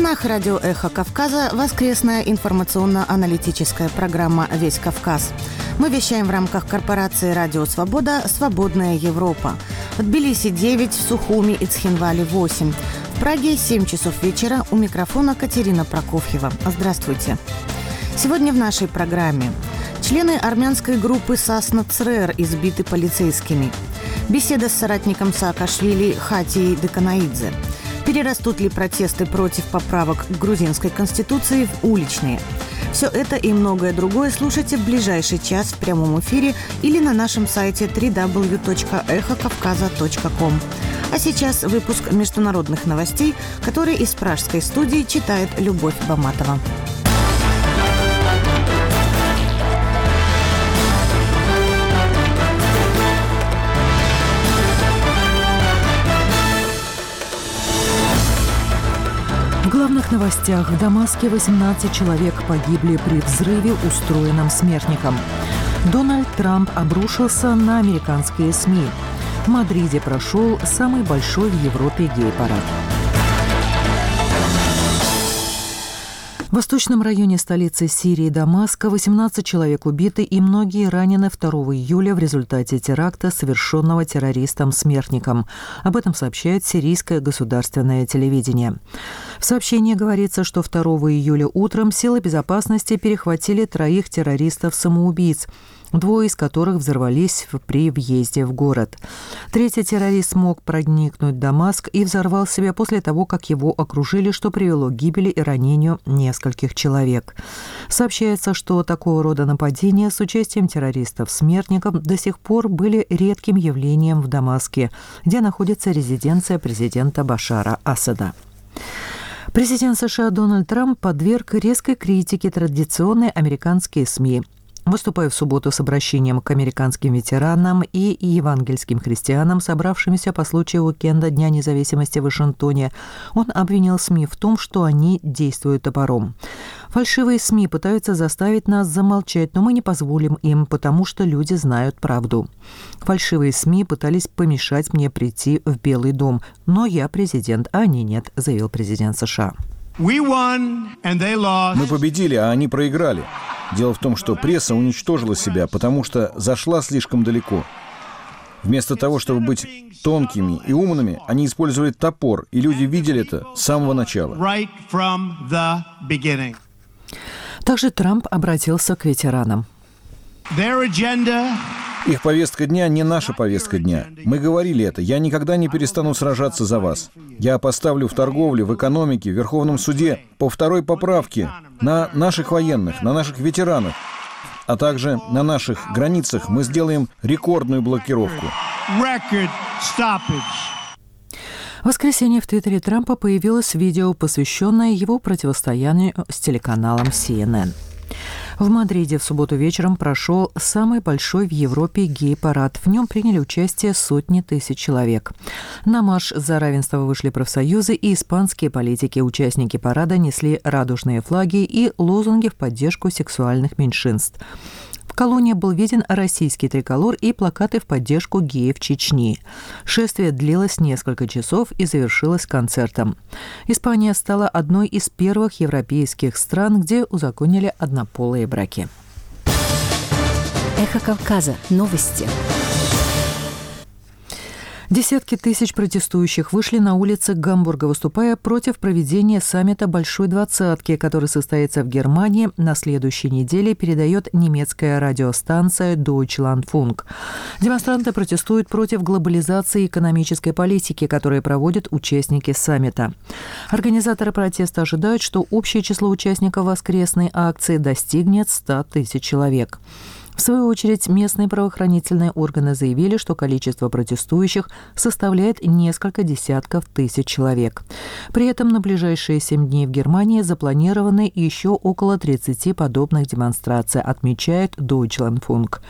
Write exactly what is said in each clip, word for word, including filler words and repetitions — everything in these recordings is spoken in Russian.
волнах радио «Эхо Кавказа» воскресная информационно-аналитическая программа «Весь Кавказ». Мы вещаем в рамках корпорации «Радио Свобода. Свободная Европа». В Тбилиси девять, в Сухуми и Цхинвале восемь. В Праге семь часов вечера. У микрофона Катерина Прокофьева. Здравствуйте. Сегодня в нашей программе. Члены армянской группы Сасна ЦРР избиты полицейскими. Беседа с соратником Саакашвили Хатией Деканаидзе. Перерастут ли протесты против поправок к грузинской конституции в уличные? Все это и многое другое слушайте в ближайший час в прямом эфире или на нашем сайте дабл ю дабл ю дабл ю точка эхо кавказа точка ком. А сейчас выпуск международных новостей, которые из пражской студии читает Любовь Баматова. В главных новостях: в Дамаске восемнадцать человек погибли при взрыве, устроенном смертником. Дональд Трамп обрушился на американские СМИ. В Мадриде прошел самый большой в Европе гей-парад. В восточном районе столицы Сирии Дамаска восемнадцать человек убиты и многие ранены второго июля в результате теракта, совершенного террористом-смертником. Об этом сообщает сирийское государственное телевидение. В сообщении говорится, что второго июля утром силы безопасности перехватили троих террористов-самоубийц, двое из которых взорвались при въезде в город. Третий террорист смог проникнуть в Дамаск и взорвал себя после того, как его окружили, что привело к гибели и ранению нескольких человек. Сообщается, что такого рода нападения с участием террористов-смертников до сих пор были редким явлением в Дамаске, где находится резиденция президента Башара Асада. Президент США Дональд Трамп подверг резкой критике традиционные американские СМИ. Выступая в субботу с обращением к американским ветеранам и евангельским христианам, собравшимся по случаю уикенда Дня независимости в Вашингтоне, он обвинил СМИ в том, что они действуют топором. «Фальшивые СМИ пытаются заставить нас замолчать, но мы не позволим им, потому что люди знают правду. Фальшивые СМИ пытались помешать мне прийти в Белый дом, но я президент, а они нет», — заявил президент США. Мы победили, а они проиграли. Дело в том, что пресса уничтожила себя, потому что зашла слишком далеко. Вместо того, чтобы быть тонкими и умными, они использовали топор, и люди видели это с самого начала. Также Трамп обратился к ветеранам. Их повестка дня не наша повестка дня. Мы говорили это. Я никогда не перестану сражаться за вас. Я поставлю в торговле, в экономике, в Верховном суде по второй поправке на наших военных, на наших ветеранов, а также на наших границах мы сделаем рекордную блокировку. В воскресенье в Твиттере Трампа появилось видео, посвященное его противостоянию с телеканалом си эн эн. В Мадриде в субботу вечером прошел самый большой в Европе гей-парад. В нем приняли участие сотни тысяч человек. На марш за равенство вышли профсоюзы и испанские политики. Участники парада несли радужные флаги и лозунги в поддержку сексуальных меньшинств. В колонне был виден российский триколор и плакаты в поддержку геев Чечни. Шествие длилось несколько часов и завершилось концертом. Испания стала одной из первых европейских стран, где узаконили однополые браки. Эхо Кавказа. Новости. Десятки тысяч протестующих вышли на улицы Гамбурга, выступая против проведения саммита Большой Двадцатки, который состоится в Германии на следующей неделе, передает немецкая радиостанция Deutschlandfunk. Демонстранты протестуют против глобализации экономической политики, которую проводят участники саммита. Организаторы протеста ожидают, что общее число участников воскресной акции достигнет ста тысяч человек. В свою очередь, местные правоохранительные органы заявили, что количество протестующих составляет несколько десятков тысяч человек. При этом на ближайшие семь дней в Германии запланированы еще около тридцати подобных демонстраций, отмечает Deutschlandfunk.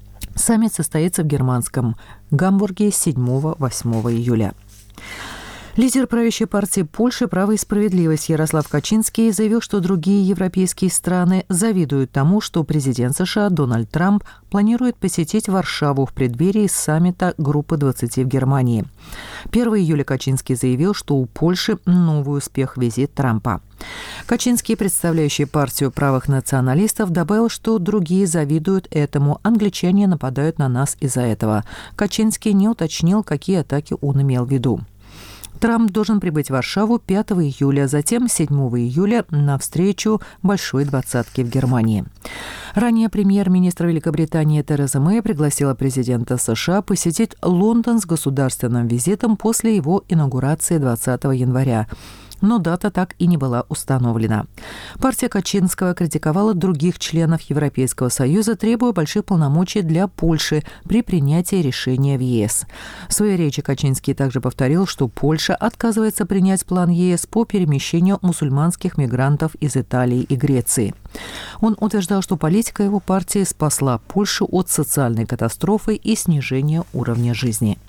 Саммит состоится в германском Гамбурге седьмого-восьмого июля. Лидер правящей партии Польши «Право и справедливость» Ярослав Качинский заявил, что другие европейские страны завидуют тому, что президент США Дональд Трамп планирует посетить Варшаву в преддверии саммита Группы двадцати в Германии. первого июля Качинский заявил, что у Польши новый успех визит Трампа. Качинский, представляющий партию правых националистов, добавил, что другие завидуют этому, англичане нападают на нас из-за этого. Качинский не уточнил, какие атаки он имел в виду. Трамп должен прибыть в Варшаву пятого июля, затем седьмого июля на встречу Большой двадцатки в Германии. Ранее премьер-министр Великобритании Тереза Мэй пригласила президента США посетить Лондон с государственным визитом после его инаугурации двадцатого января. Но дата так и не была установлена. Партия Качинского критиковала других членов Европейского Союза, требуя больших полномочий для Польши при принятии решения в ЕС. В своей речи Качинский также повторил, что Польша отказывается принять план ЕС по перемещению мусульманских мигрантов из Италии и Греции. Он утверждал, что политика его партии спасла Польшу от социальной катастрофы и снижения уровня жизни.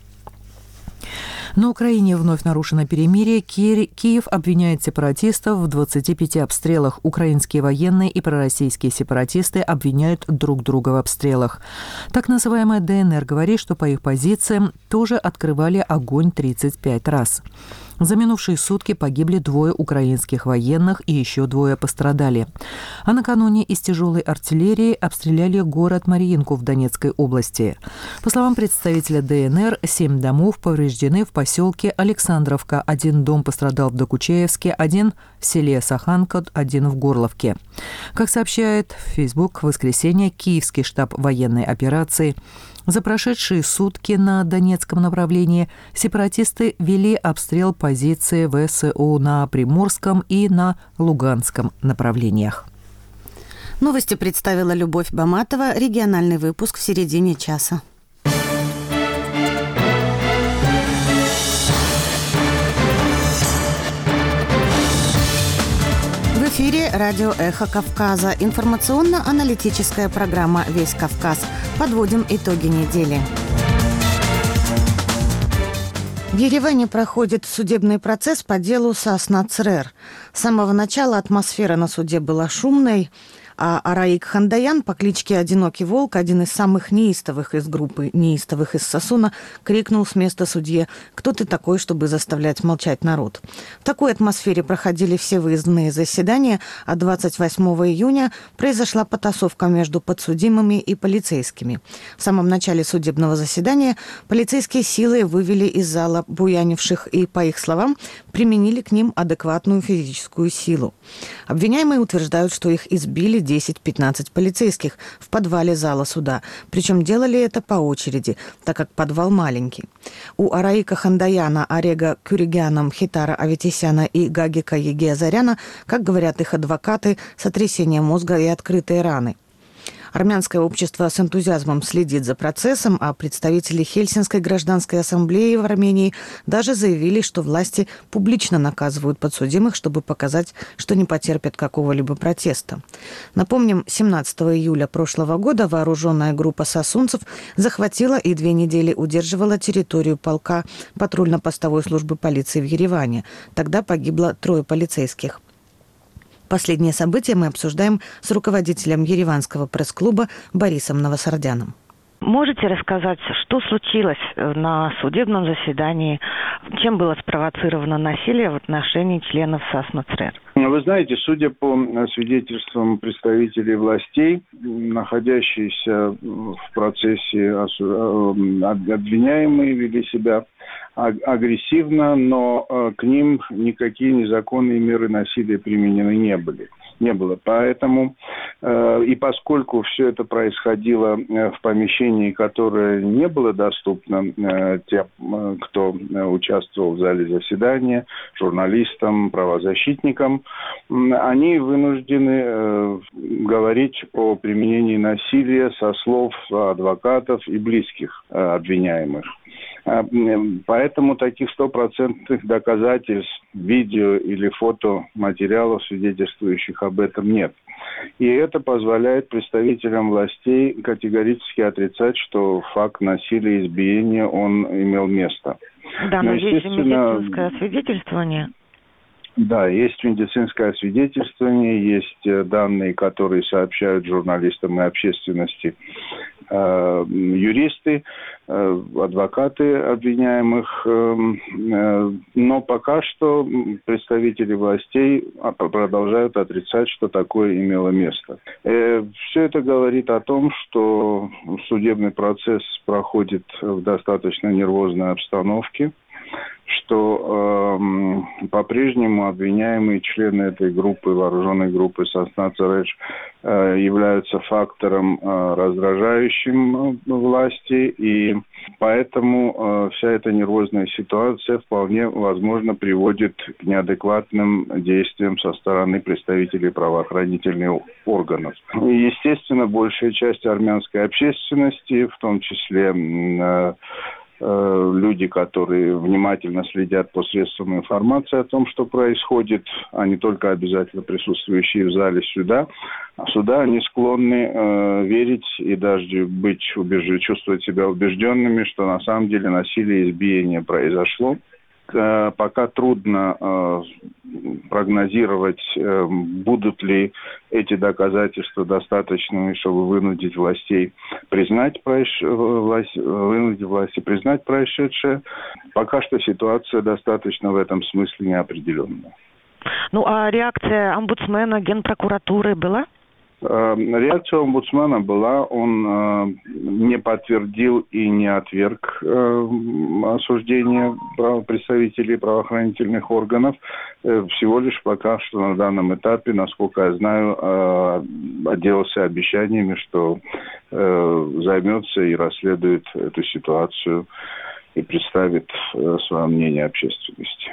На Украине вновь нарушено перемирие. Киев обвиняет сепаратистов в двадцати пяти обстрелах. Украинские военные и пророссийские сепаратисты обвиняют друг друга в обстрелах. Так называемая ДНР говорит, что по их позициям тоже открывали огонь тридцать пять раз. За минувшие сутки погибли двое украинских военных и еще двое пострадали. А накануне из тяжелой артиллерии обстреляли город Мариинку в Донецкой области. По словам представителя ДНР, семь домов повреждены в поселке Александровка. Один дом пострадал в Докучаевске, один в селе Саханка, один в Горловке. Как сообщает в Facebook в воскресенье Киевский штаб военной операции, за прошедшие сутки на Донецком направлении сепаратисты вели обстрел позиции ВСУ на Приморском и на Луганском направлениях. Новости представила Любовь Баматова. Региональный выпуск в середине часа. В эфире радио «Эхо Кавказа». Информационно-аналитическая программа «Весь Кавказ». Подводим итоги недели. В Ереване проходит судебный процесс по делу Сасна Црер. С самого начала атмосфера на суде была шумной, а Араик Хандаян по кличке Одинокий Волк, один из самых неистовых из группы неистовых из Сосуна, крикнул с места судье: «Кто ты такой, чтобы заставлять молчать народ?». В такой атмосфере проходили все выездные заседания, а двадцать восьмого июня произошла потасовка между подсудимыми и полицейскими. В самом начале судебного заседания полицейские силы вывели из зала буянивших и, по их словам, применили к ним адекватную физическую силу. Обвиняемые утверждают, что их избили десять-пятнадцать полицейских в подвале зала суда. Причем делали это по очереди, так как подвал маленький. У Араика Хандаяна, Арега Кюригяна, Мхитара Аветисяна и Гагика Егиазаряна, как говорят их адвокаты, сотрясение мозга и открытые раны. Армянское общество с энтузиазмом следит за процессом, а представители Хельсинской гражданской ассамблеи в Армении даже заявили, что власти публично наказывают подсудимых, чтобы показать, что не потерпят какого-либо протеста. Напомним, семнадцатого июля прошлого года вооруженная группа сосунцев захватила и две недели удерживала территорию полка патрульно-постовой службы полиции в Ереване. Тогда погибло трое полицейских. Последние события мы обсуждаем с руководителем Ереванского пресс-клуба Борисом Новосардяном. Можете рассказать, что случилось на судебном заседании, чем было спровоцировано насилие в отношении членов Сасна Црер? Вы знаете, судя по свидетельствам представителей властей, находящиеся в процессе обвиняемые вели себя агрессивно, но к ним никакие незаконные меры насилия применены не были. Не было. Поэтому э, и поскольку все это происходило в помещении, которое не было доступно э, тем, кто участвовал в зале заседания, журналистам, правозащитникам, э, они вынуждены э, говорить о применении насилия со слов адвокатов и близких э, обвиняемых. Поэтому таких стопроцентных доказательств, видео или фотоматериалов, свидетельствующих об этом, нет. И это позволяет представителям властей категорически отрицать, что факт насилия и избиения, он имел место. Да, но, но есть же медицинское свидетельствование. Да, есть медицинское свидетельствование, есть данные, которые сообщают журналистам и общественности э, юристы, э, адвокаты обвиняемых, э, э, но пока что представители властей продолжают отрицать, что такое имело место. Э, все это говорит о том, что судебный процесс проходит в достаточно нервозной обстановке, что э, по-прежнему обвиняемые члены этой группы, вооруженной группы Сосна Цереш, э, являются фактором э, раздражающим э, власти, и поэтому э, вся эта нервозная ситуация вполне возможно приводит к неадекватным действиям со стороны представителей правоохранительных органов. И, естественно, большая часть армянской общественности, в том числе э, люди, которые внимательно следят по средствам информации о том, что происходит, а не только обязательно присутствующие в зале суда, суда, они склонны э, верить и даже быть убежд... чувствовать себя убежденными, что на самом деле насилие и избиение произошло. Э, пока трудно э, прогнозировать, э, будут ли эти доказательства достаточными, чтобы вынудить властей признать проиш... власть... вынудить власти признать происшедшее. Пока что ситуация достаточно в этом смысле неопределенная. Ну, а реакция омбудсмена, Генпрокуратуры была? Реакция омбудсмена была, он э, не подтвердил и не отверг э, осуждение прав... представителей правоохранительных органов. Э, всего лишь пока что на данном этапе, насколько я знаю, э, отделался обещаниями, что э, займется и расследует эту ситуацию и представит э, свое мнение общественности.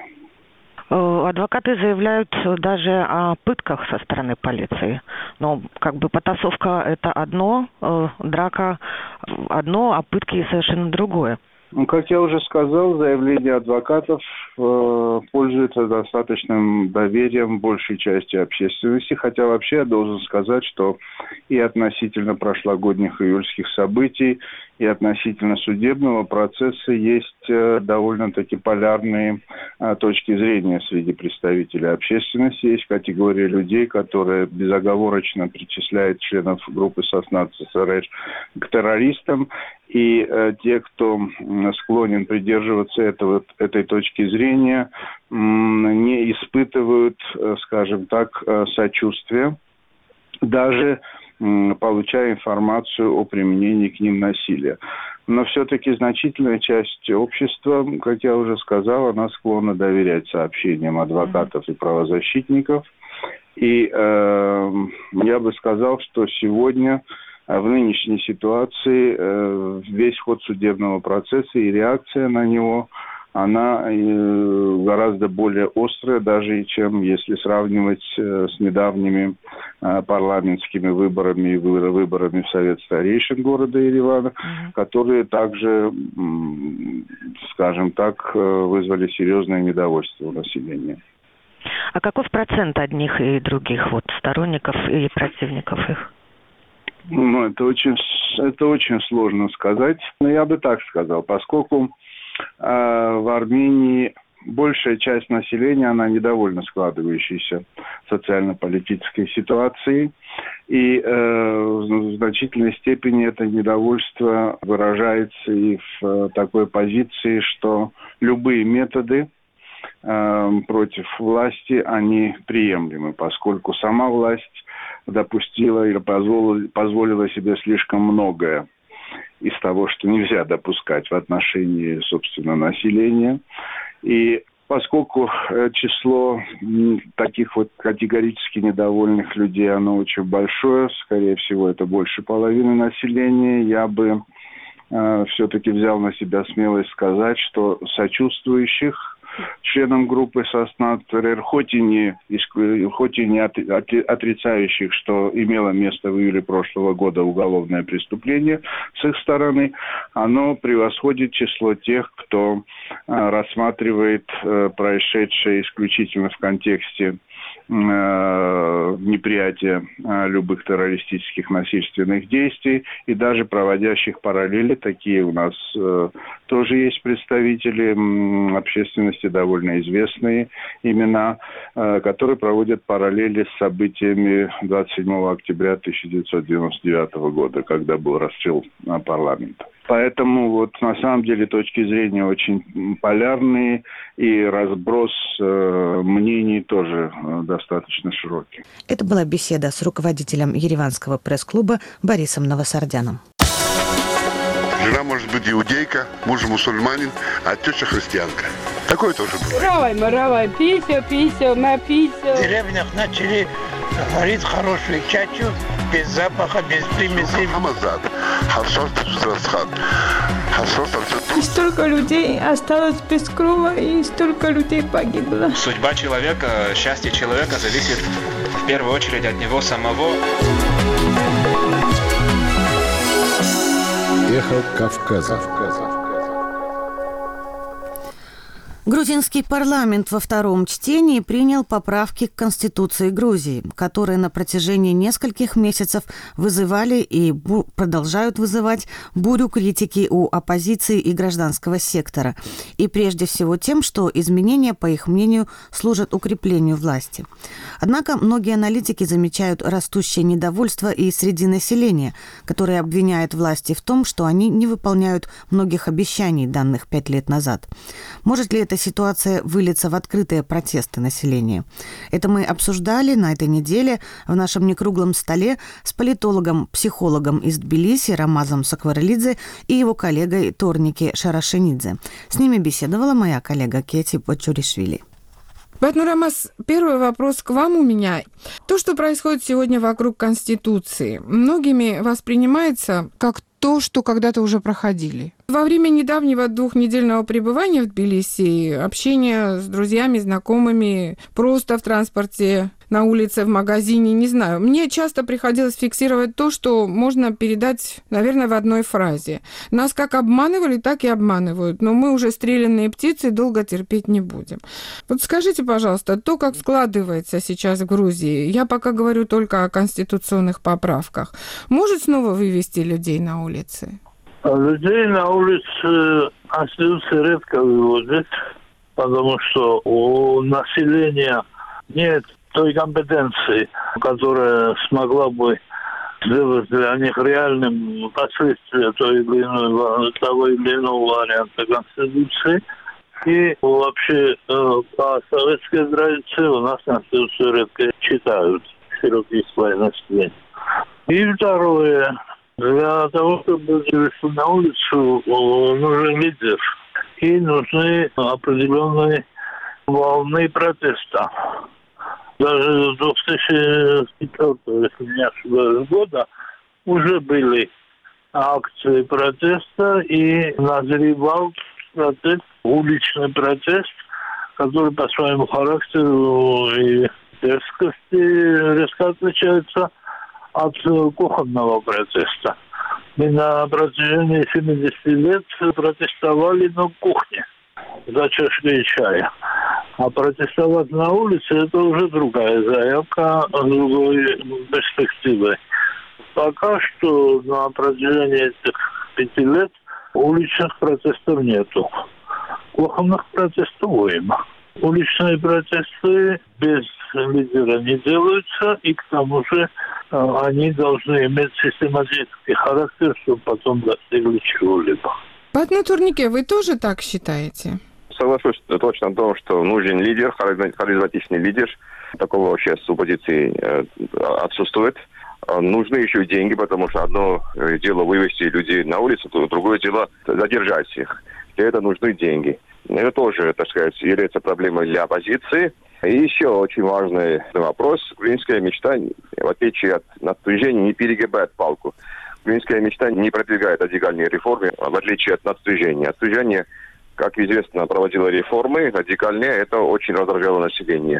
Адвокаты заявляют даже о пытках со стороны полиции. Но как бы потасовка – это одно, драка – одно, а пытки – совершенно другое. Ну, как я уже сказал, заявление адвокатов э, пользуется достаточным доверием большей части общественности. Хотя вообще я должен сказать, что и относительно прошлогодних июльских событий, и относительно судебного процесса есть э, довольно-таки полярные э, точки зрения среди представителей общественности. Есть категория людей, которые безоговорочно причисляют членов группы Сосна Цереш к террористам. И э, те, кто э, склонен придерживаться этого, этой точки зрения, э, не испытывают, э, скажем так, э, сочувствия, даже э, получая информацию о применении к ним насилия. Но все-таки значительная часть общества, как я уже сказал, она склонна доверять сообщениям адвокатов и правозащитников. И э, я бы сказал, что сегодня в нынешней ситуации э, весь ход судебного процесса и реакция на него, она э, гораздо более острая, даже чем если сравнивать э, с недавними э, парламентскими выборами и выборами в Совет старейшин города Еревана, mm-hmm. которые также, м, скажем так, вызвали серьезное недовольство у населения. А каков процент одних и других вот сторонников и противников их? Ну, это очень, это очень сложно сказать. Но я бы так сказал, поскольку э, в Армении большая часть населения, она недовольна складывающейся социально-политической ситуацией. И э, в значительной степени это недовольство выражается и в э, такой позиции, что любые методы э, против власти, они приемлемы, поскольку сама власть допустила или позволила, позволила себе слишком многое из того, что нельзя допускать в отношении, собственно, населения. И поскольку число таких вот категорически недовольных людей, оно очень большое, скорее всего, это больше половины населения, я бы э, все-таки взял на себя смелость сказать, что сочувствующих членам группы Сосна Цереш, хоть и не, хоть и не отрицающих, что имело место в июле прошлого года уголовное преступление с их стороны, оно превосходит число тех, кто рассматривает происшедшее исключительно в контексте неприятия любых террористических насильственных действий и даже проводящих параллели. Такие у нас тоже есть представители общественности, довольно известные имена, которые проводят параллели с событиями двадцать седьмого октября тысяча девятьсот девяносто девятого года, когда был расстрел парламента. Поэтому вот на самом деле точки зрения очень полярные, и разброс э, мнений тоже э, достаточно широкий. Это была беседа с руководителем Ереванского пресс-клуба Борисом Новосардяном. Жена может быть иудейка, муж мусульманин, а теща христианка. Такое тоже бывает. Равай, маравай, писю, писю, на писю. В деревнях начали варить хорошую чачу, без запаха, без примесей. Хамазад. И столько людей осталось без крова, и столько людей погибло. Судьба человека, счастье человека зависит в первую очередь от него самого. Эхо Кавказа. Грузинский парламент во втором чтении принял поправки к Конституции Грузии, которые на протяжении нескольких месяцев вызывали и бу- продолжают вызывать бурю критики у оппозиции и гражданского сектора. И прежде всего тем, что изменения, по их мнению, служат укреплению власти. Однако многие аналитики замечают растущее недовольство и среди населения, которое обвиняет власти в том, что они не выполняют многих обещаний, данных пять лет назад. Может ли это ситуация выльется в открытые протесты населения? Это мы обсуждали на этой неделе в нашем некруглом столе с политологом, психологом из Тбилиси Рамазом Сакварелидзе и его коллегой Торники Шарашенидзе. С ними беседовала моя коллега Кети Почуришвили. Батну Рамаз, первый вопрос к вам у меня. То, что происходит сегодня вокруг Конституции, многими воспринимается как то, что когда-то уже проходили. Во время недавнего двухнедельного пребывания в Тбилиси, общения с друзьями, знакомыми, просто в транспорте, на улице, в магазине, не знаю, мне часто приходилось фиксировать то, что можно передать, наверное, в одной фразе. Нас как обманывали, так и обманывают, но мы уже стрелянные птицы, долго терпеть не будем. Вот скажите, пожалуйста, то, как складывается сейчас в Грузии, я пока говорю только о конституционных поправках, может снова вывести людей на улицы? Людей на улице Конституция редко выводит, потому что у населения нет той компетенции, которая смогла бы сделать для них реальным последствия той или иной, того или иного варианта Конституции. И вообще по советской традиции у нас Конституцию редко читают широкие слои населения. И второе. Для того, чтобы вышли на улицу, нужен лидер. И нужны определенные волны протеста. Даже в две тысячи четвёртого, если не ошибаюсь, года уже были акции протеста, и назревал протест, уличный протест, который по своему характеру и дерзкости резко отличается от кухонного протеста. Мы на протяжении семидесяти лет протестовали на кухне за чашкой чая. А протестовать на улице – это уже другая заявка, другой перспективы. Пока что на протяжении этих пяти лет уличных протестов нету. Кухонных протестов уйма. Уличные протесты без лидера не делаются, и к тому же э, они должны иметь систематический характер, чтобы потом достигли чего-либо. Батну Торнике, вы тоже так считаете? Соглашусь точно о том, что нужен лидер, харизматичный лидер. Такого сейчас с оппозиции э, отсутствует. Нужны еще и деньги, потому что одно дело вывести людей на улицу, другое дело задержать их. Для этого нужны деньги. Это тоже, так сказать, является проблемой для оппозиции. И еще очень важный вопрос. Грузинская мечта, в отличие от надвижения, не перегибает палку. Грузинская мечта не продвигает радикальные реформы, в отличие от надвижения. Надвижение, как известно, проводило реформы радикальные. Это очень раздражало население.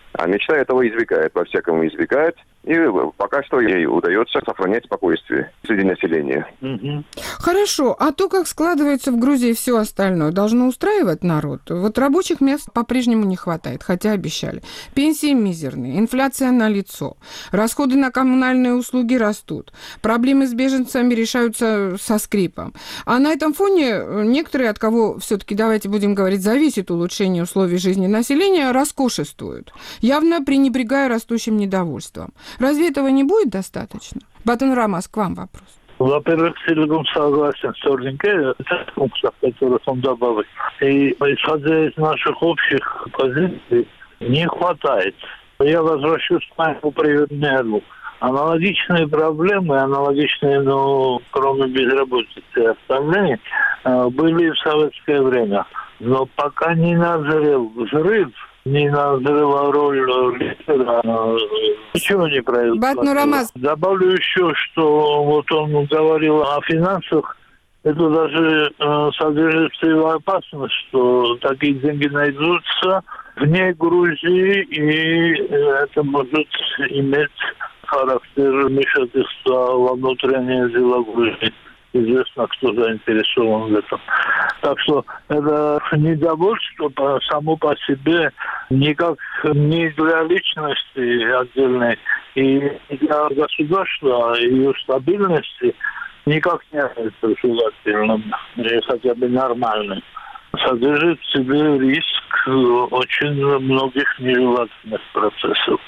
А мечта этого избегает, по-всякому избегает. И пока что ей удается сохранять спокойствие среди населения. Угу. Хорошо. А то, как складывается в Грузии все остальное, должно устраивать народ? Вот рабочих мест по-прежнему не хватает, хотя обещали. Пенсии мизерные, инфляция налицо, расходы на коммунальные услуги растут, проблемы с беженцами решаются со скрипом. А на этом фоне некоторые, от кого все-таки, давайте будем говорить, зависит улучшение условий жизни населения, роскошествуют, явно пренебрегая растущим недовольством. Разве этого не будет достаточно? Батон Рамас, к вам вопрос. Во-первых, целиком согласен с Торненьке, пунктов, которые он добавил. И исходя из наших общих позиций, не хватает. Я возвращусь к моему примеру. Аналогичные проблемы, аналогичные, ну, кроме безработицы и остальных, были в советское время. Но пока не назрел взрыв, не назрела роль лидера, ничего не происходит. Батон Рамас. Добавлю еще, что вот он говорил о финансах. Это даже э, содержит в себе опасность, что такие деньги найдутся вне Грузии, и это может иметь характер вмешательства во внутренние дела Грузии. Известно, кто заинтересован в этом. Так что это недовольство само по себе никак не для личности отдельной и для государства и ее стабильности никак не является желательным или хотя бы нормальным. Содержит в себе риск очень многих нежелательных процессов.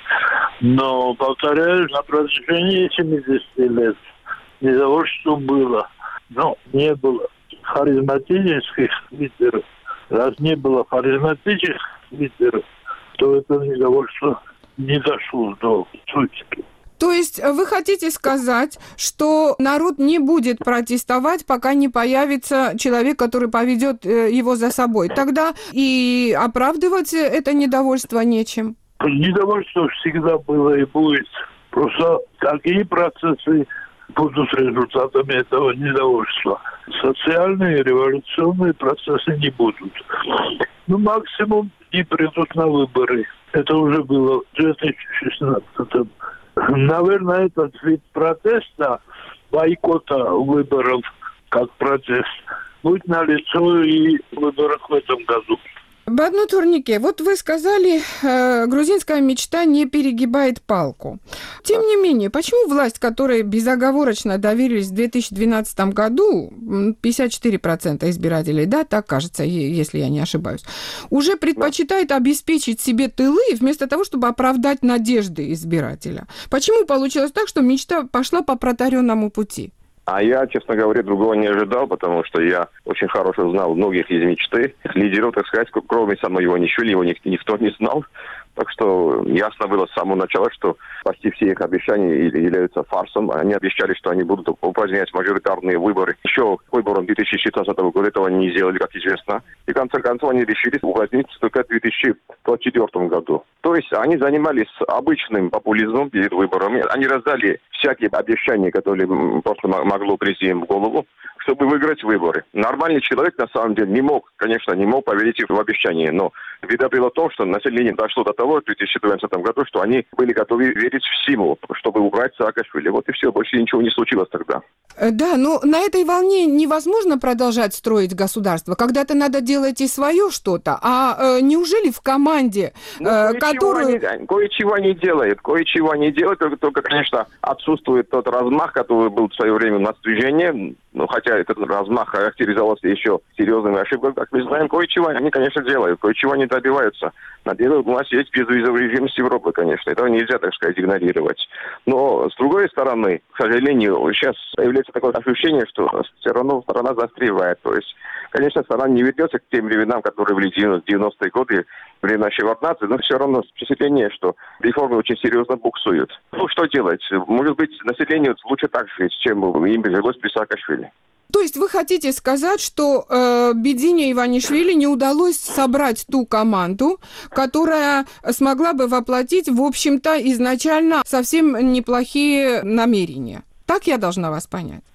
Но, повторяю, на протяжении семидесяти лет недовольство было, но не было харизматических лидеров. Раз не было харизматических лидеров, то это недовольство не дошло до сути. То есть вы хотите сказать, что народ не будет протестовать, пока не появится человек, который поведет его за собой? Тогда и оправдывать это недовольство нечем? Недовольство всегда было и будет. Просто такие процессы будут результатами этого недовольства. Социальные революционные процессы не будут. Ну, максимум не придут на выборы. Это уже было в две тысячи шестнадцатом. Наверное, этот вид протеста, бойкота выборов как протест, будет налицо и в выборах в этом году. Батон Торненьке, вот вы сказали, э, грузинская мечта не перегибает палку. Тем не менее, почему власть, которой безоговорочно доверились в две тысячи двенадцатом году, пятьдесят четыре процента избирателей, да, так кажется, если я не ошибаюсь, уже предпочитает обеспечить себе тылы вместо того, чтобы оправдать надежды избирателя? Почему получилось так, что мечта пошла по протаренному пути? А я, честно говоря, другого не ожидал, потому что я очень хорошо знал многих из мечты. Лидеров, так сказать, кроме самого Иванишвили, его никто не знал. Так что ясно было с самого начала, что почти все их обещания являются фарсом. Они обещали, что они будут упразднять мажоритарные выборы. Еще к выборам две тысячи шестнадцатого года этого не сделали, как известно. И в конце концов они решили упразднить только в две тысячи двадцать четвёртом году. То есть они занимались обычным популизмом перед выборами. Они раздали всякие обещания, которые просто могло прийти им в голову, чтобы выиграть выборы. Нормальный человек, на самом деле, не мог, конечно, не мог поверить в обещания. Но беда была в том, что население дошло до того в две тысячи двенадцатом году, что они были готовы верить в силу, чтобы убрать Саакашвили. Вот и все, больше ничего не случилось тогда. Да, но на этой волне невозможно продолжать строить государство. Когда-то надо делать и свое что-то. А э, неужели в команде, э, ну, которую... Они, кое-чего не делает, кое-чего не делает, только, только, конечно, отсутствует тот размах, который был в свое время у нас движение. Ну, хотя этот размах характеризовался еще серьезными ошибками, как мы знаем, кое-чего они, конечно, делают, кое-чего они добиваются. Надеюсь, у нас есть безвизовый режим с Европой, конечно, этого нельзя, так сказать, игнорировать. Но, с другой стороны, к сожалению, сейчас появляется такое ощущение, что все равно страна застревает. То есть, конечно, страна не вернется к тем временам, которые были в девяностые годы, времена Шеварднадзе, но все равно впечатление, что реформы очень серьезно буксуют. Ну, что делать? Может быть, населению лучше так жить, чем им жилось при Саакашвили. То есть вы хотите сказать, что э, Бедине Иванишвили не удалось собрать ту команду, которая смогла бы воплотить, в общем-то, изначально совсем неплохие намерения? Так я должна вас понять?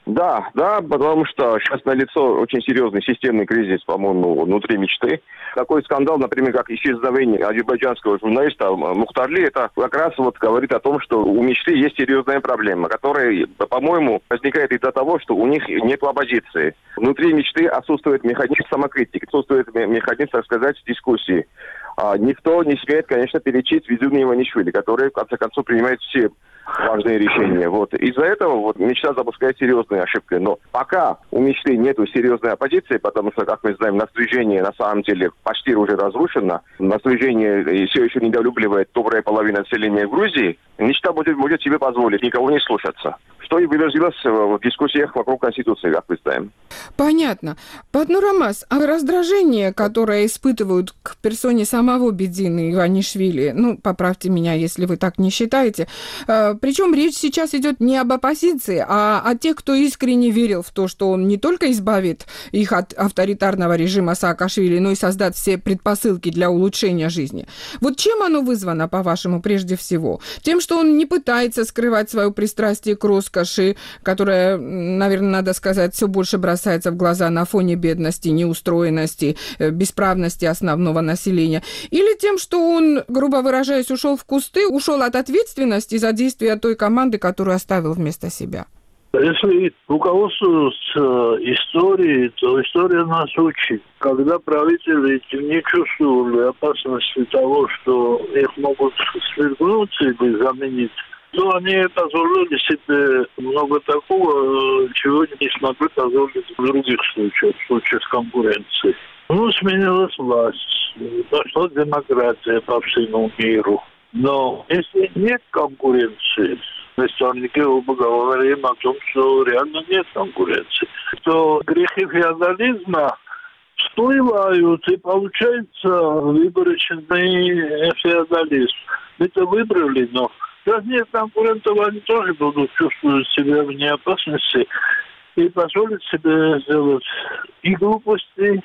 Да, да, потому что сейчас налицо очень серьезный системный кризис, по-моему, внутри мечты. Такой скандал, например, как исчезновение азербайджанского журналиста Мухтарли, это как раз вот говорит о том, что у мечты есть серьезная проблема, которая, по-моему, возникает из-за того, что у них нет оппозиции. Внутри мечты отсутствует механизм самокритики, отсутствует механизм, так сказать, дискуссии. А никто не смеет, конечно, перечить Визюна Иванишвили, который, в конце концов, принимает все важные решения. Вот. Из-за этого вот, мечта запускает серьезные ошибки. Но пока у мечты нет серьезной оппозиции, потому что, как мы знаем, напряжение на самом деле почти уже разрушено, напряжение все еще недолюбливает добрая половина населения Грузии, мечта будет, будет себе позволить никого не слушаться. Что и выразилось в дискуссиях вокруг Конституции, как мы знаем. Понятно. Паднурамас, а раздражение, которое испытывают к персоне самого Бедзины Иванишвили, ну, поправьте меня, если вы так не считаете, причем речь сейчас идет не об оппозиции, а о тех, кто искренне верил в то, что он не только избавит их от авторитарного режима Саакашвили, но и создаст все предпосылки для улучшения жизни. Вот чем оно вызвано, по-вашему, прежде всего? Тем, что он не пытается скрывать свое пристрастие к роскоши, которая, наверное, надо сказать, все больше бросается в глаза на фоне бедности, неустроенности, бесправности основного населения. Или тем, что он, грубо выражаясь, ушел в кусты, ушел от ответственности за действия той команды, которую оставил вместо себя? Если руководствоваться историей, то история нас учит. Когда правители не чувствовали опасности того, что их могут свергнуть или заменить, то они позволили себе много такого, чего не смогли позволить в других случаях, в случае с конкуренцией. Ну, сменилась власть, пошла демократия по всему миру. Но если нет конкуренции, мы сторонники оба говорим о том, что реально нет конкуренции, то грехи феодализма всплывают, и получается выборочный феодализм. Мы-то выбрали, но раз нет конкурентов, они тоже будут чувствовать себя в неопасности и позволить себе сделать и глупости,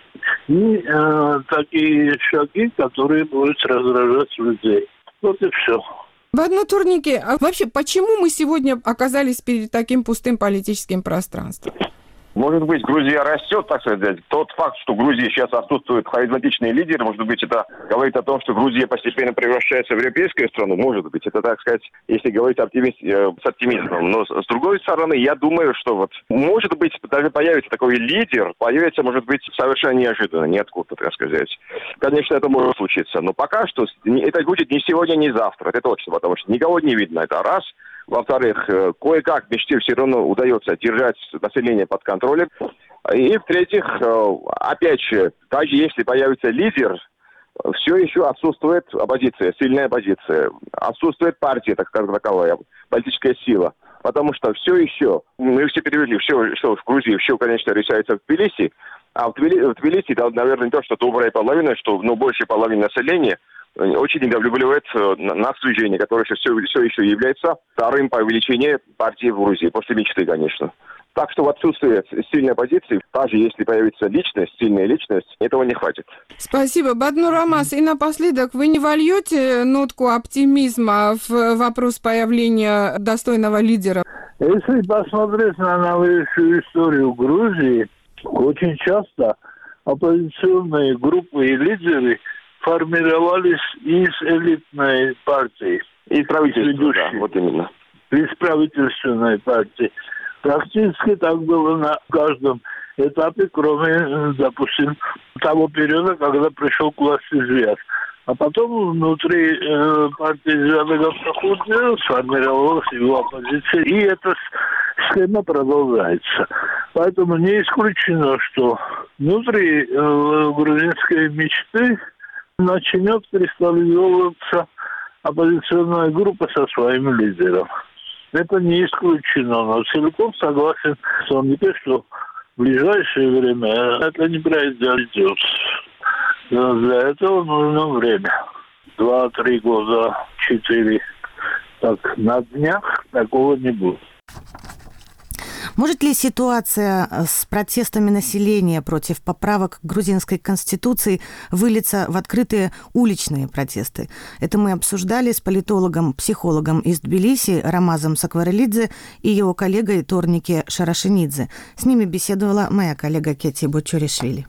и э, такие шаги, которые будут раздражать людей. Вот и все. В одном турнике, а вообще, почему мы сегодня оказались перед таким пустым политическим пространством? Может быть, Грузия растет, так сказать. Тот факт, что в Грузии сейчас отсутствует харизматичный лидер, может быть, это говорит о том, что Грузия постепенно превращается в европейскую страну. Может быть, это, так сказать, если говорить оптимист, э, с оптимизмом. Но с другой стороны, я думаю, что вот, может быть, даже появится такой лидер, появится, может быть, совершенно неожиданно, ниоткуда, так сказать. Конечно, это может случиться. Но пока что это будет ни сегодня, ни завтра. Это точно, потому что никого не видно. Это раз. Во-вторых, кое-как мечте все равно удается держать население под контролем. И в-третьих, опять же, даже если появится лидер, все еще отсутствует оппозиция, сильная оппозиция. Отсутствует партия, так как таковая, политическая сила. Потому что все еще, мы все перевели, все, что в Грузии, все, конечно, решается в Тбилиси. А в Тбилиси, в Тбилиси да, наверное, не то, что добрая половина, что ну, больше половины населения очень недолюбливает нас движение, которое все, все еще является вторым по величине партии в Грузии, после мечты, конечно. Так что в отсутствии сильной оппозиции, даже если появится личность, сильная личность, этого не хватит. Спасибо. Баднурамас, и напоследок, вы не вольете нотку оптимизма в вопрос появления достойного лидера? Если посмотреть на новейшую историю Грузии, очень часто оппозиционные группы и лидеры формировались из элитной партии. Из правительства, да, вот именно. Из правительственной партии. Практически так было на каждом этапе, кроме, допустим, того периода, когда пришел к власти Звяз. А потом внутри э, партии Звяда Гавтохуджи сформировалась его оппозиция, и эта схема продолжается. Поэтому не исключено, что внутри э, грузинской мечты начнет кристаллизовываться оппозиционная группа со своим лидером. Это не исключено, но целиком согласен с вами, что в ближайшее время это не произойдет. Но для этого нужно время. Два-три года, четыре. Так, на днях такого не будет. Может ли ситуация с протестами населения против поправок к грузинской конституции вылиться в открытые уличные протесты? Это мы обсуждали с политологом, психологом из Тбилиси Рамазом Сакварелидзе и его коллегой Торнике Шарашинидзе. С ними беседовала моя коллега Кетти Бочоришвили.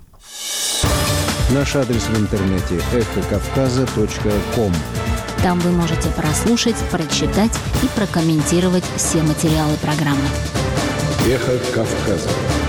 Наш адрес в интернете эхо кавказа точка ком. Там вы можете прослушать, прочитать и прокомментировать все материалы программы. Эхо Кавказа.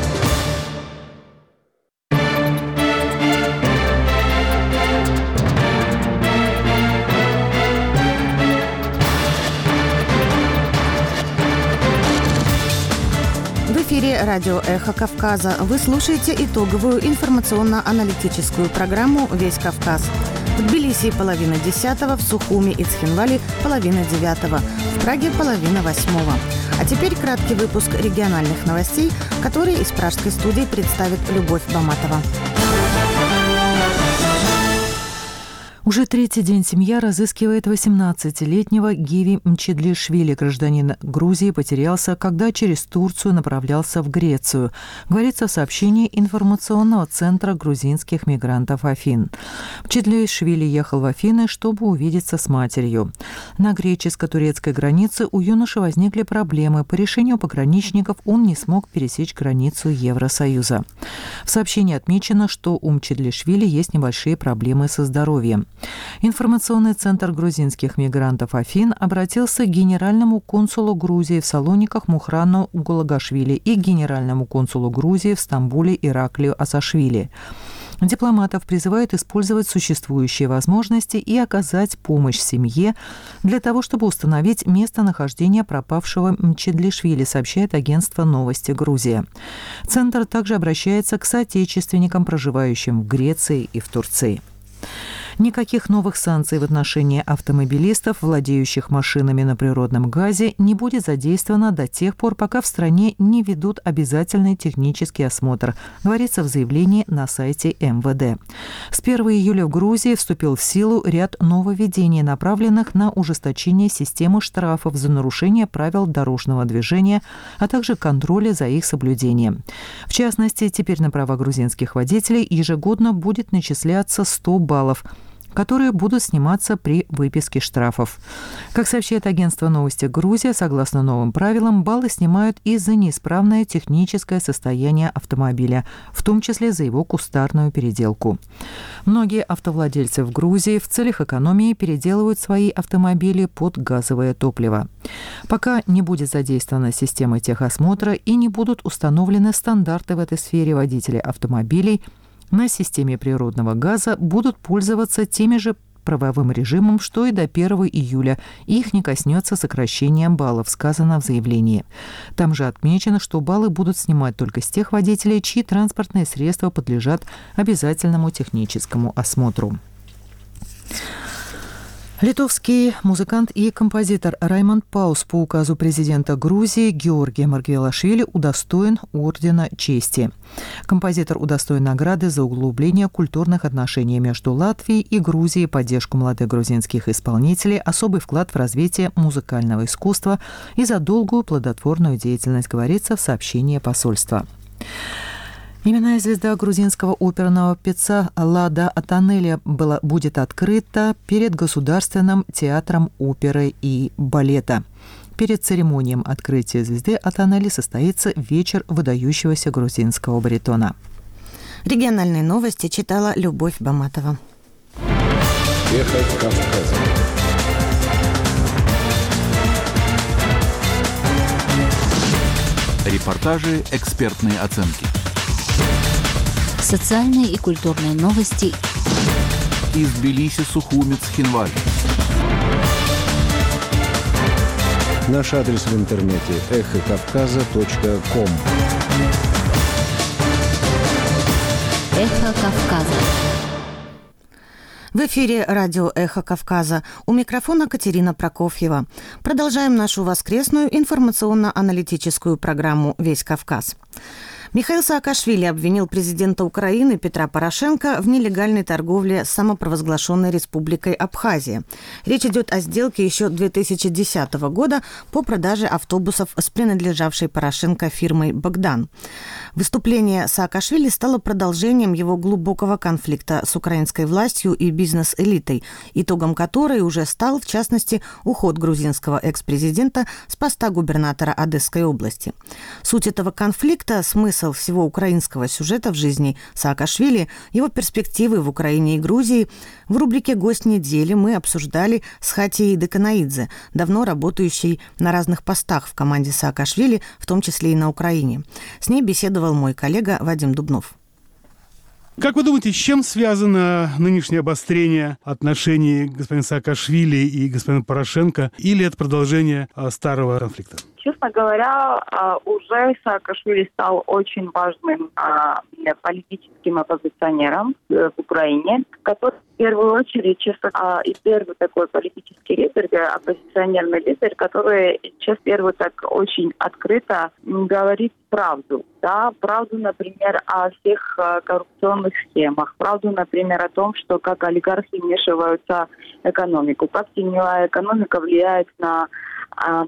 В эфире радио «Эхо Кавказа». Вы слушаете итоговую информационно-аналитическую программу «Весь Кавказ». В Тбилиси половина десятого, в Сухуми и Цхинвали половина девятого, в Праге половина восьмого. А теперь краткий выпуск региональных новостей, который из пражской студии представит Любовь Баматова. Уже третий день семья разыскивает восемнадцатилетнего Гиви Мчедлишвили. Гражданин Грузии потерялся, когда через Турцию направлялся в Грецию, говорится в сообщении информационного центра грузинских мигрантов Афин. Мчедлишвили ехал в Афины, чтобы увидеться с матерью. На греческо-турецкой границе у юноши возникли проблемы. По решению пограничников он не смог пересечь границу Евросоюза. В сообщении отмечено, что у Мчедлишвили есть небольшие проблемы со здоровьем. Информационный центр грузинских мигрантов Афин обратился к генеральному консулу Грузии в Салониках Мухрану Гулагашвили и к генеральному консулу Грузии в Стамбуле Ираклию Асашвили. Дипломатов призывают использовать существующие возможности и оказать помощь семье для того, чтобы установить местонахождение пропавшего Мчедлишвили, сообщает агентство «Новости Грузия». Центр также обращается к соотечественникам, проживающим в Греции и в Турции. Никаких новых санкций в отношении автомобилистов, владеющих машинами на природном газе, не будет задействовано до тех пор, пока в стране не ведут обязательный технический осмотр, говорится в заявлении на сайте эм вэ дэ. С первого июля в Грузии вступил в силу ряд нововведений, направленных на ужесточение системы штрафов за нарушение правил дорожного движения, а также контроля за их соблюдением. В частности, теперь на права грузинских водителей ежегодно будет начисляться сто баллов, которые будут сниматься при выписке штрафов. Как сообщает агентство «Новости Грузия», согласно новым правилам, баллы снимают и за неисправное техническое состояние автомобиля, в том числе за его кустарную переделку. Многие автовладельцы в Грузии в целях экономии переделывают свои автомобили под газовое топливо. Пока не будет задействована система техосмотра и не будут установлены стандарты в этой сфере, водители автомобилей на системе природного газа будут пользоваться теми же правовым режимом, что и до первого июля, и их не коснется сокращения баллов, сказано в заявлении. Там же отмечено, что баллы будут снимать только с тех водителей, чьи транспортные средства подлежат обязательному техническому осмотру. Литовский музыкант и композитор Раймонд Паус по указу президента Грузии Георгия Маргвелашвили удостоен Ордена Чести. Композитор удостоен награды за углубление культурных отношений между Латвией и Грузией, поддержку молодых грузинских исполнителей, особый вклад в развитие музыкального искусства и за долгую плодотворную деятельность, говорится в сообщении посольства. Именная звезда грузинского оперного певца Лада Атанели была, будет открыта перед Государственным театром оперы и балета. Перед церемонией открытия звезды Атанели состоится вечер выдающегося грузинского баритона. Региональные новости читала Любовь Баматова. Эхо Кавказа. Репортажи, экспертные оценки. Социальные и культурные новости из Тбилиси, Сухуми, Цхинвали. Наш адрес в интернете эхо кавказа точка ком. Эхо Кавказа. В эфире радио «Эхо Кавказа». У микрофона Катерина Прокофьева. Продолжаем нашу воскресную информационно-аналитическую программу «Весь Кавказ». Михаил Саакашвили обвинил президента Украины Петра Порошенко в нелегальной торговле с самопровозглашенной республикой Абхазия. Речь идет о сделке еще две тысячи десятого года по продаже автобусов с принадлежавшей Порошенко фирмой «Богдан». Выступление Саакашвили стало продолжением его глубокого конфликта с украинской властью и бизнес-элитой, итогом которой уже стал, в частности, уход грузинского экс-президента с поста губернатора Одесской области. Суть этого конфликта, смысл всего украинского сюжета в жизни Саакашвили, его перспективы в Украине и Грузии в рубрике «Гость недели» мы обсуждали с Хатией Деканаидзе, давно работающей на разных постах в команде Саакашвили, в том числе и на Украине. С ней беседовал мой коллега Вадим Дубнов. Как вы думаете, с чем связано нынешнее обострение отношений господина Саакашвили и господина Порошенко, или это продолжение старого конфликта? Честно говоря, уже Саакашвили стал очень важным политическим оппозиционером в Украине, который в первую очередь, честно, и первый такой политический лидер, оппозиционерный лидер, который сейчас первый так очень открыто говорит правду. Да, правду, например, о всех коррупционных схемах, правду, например, о том, что как олигархи вмешиваются в экономику, как теневая экономика влияет на э,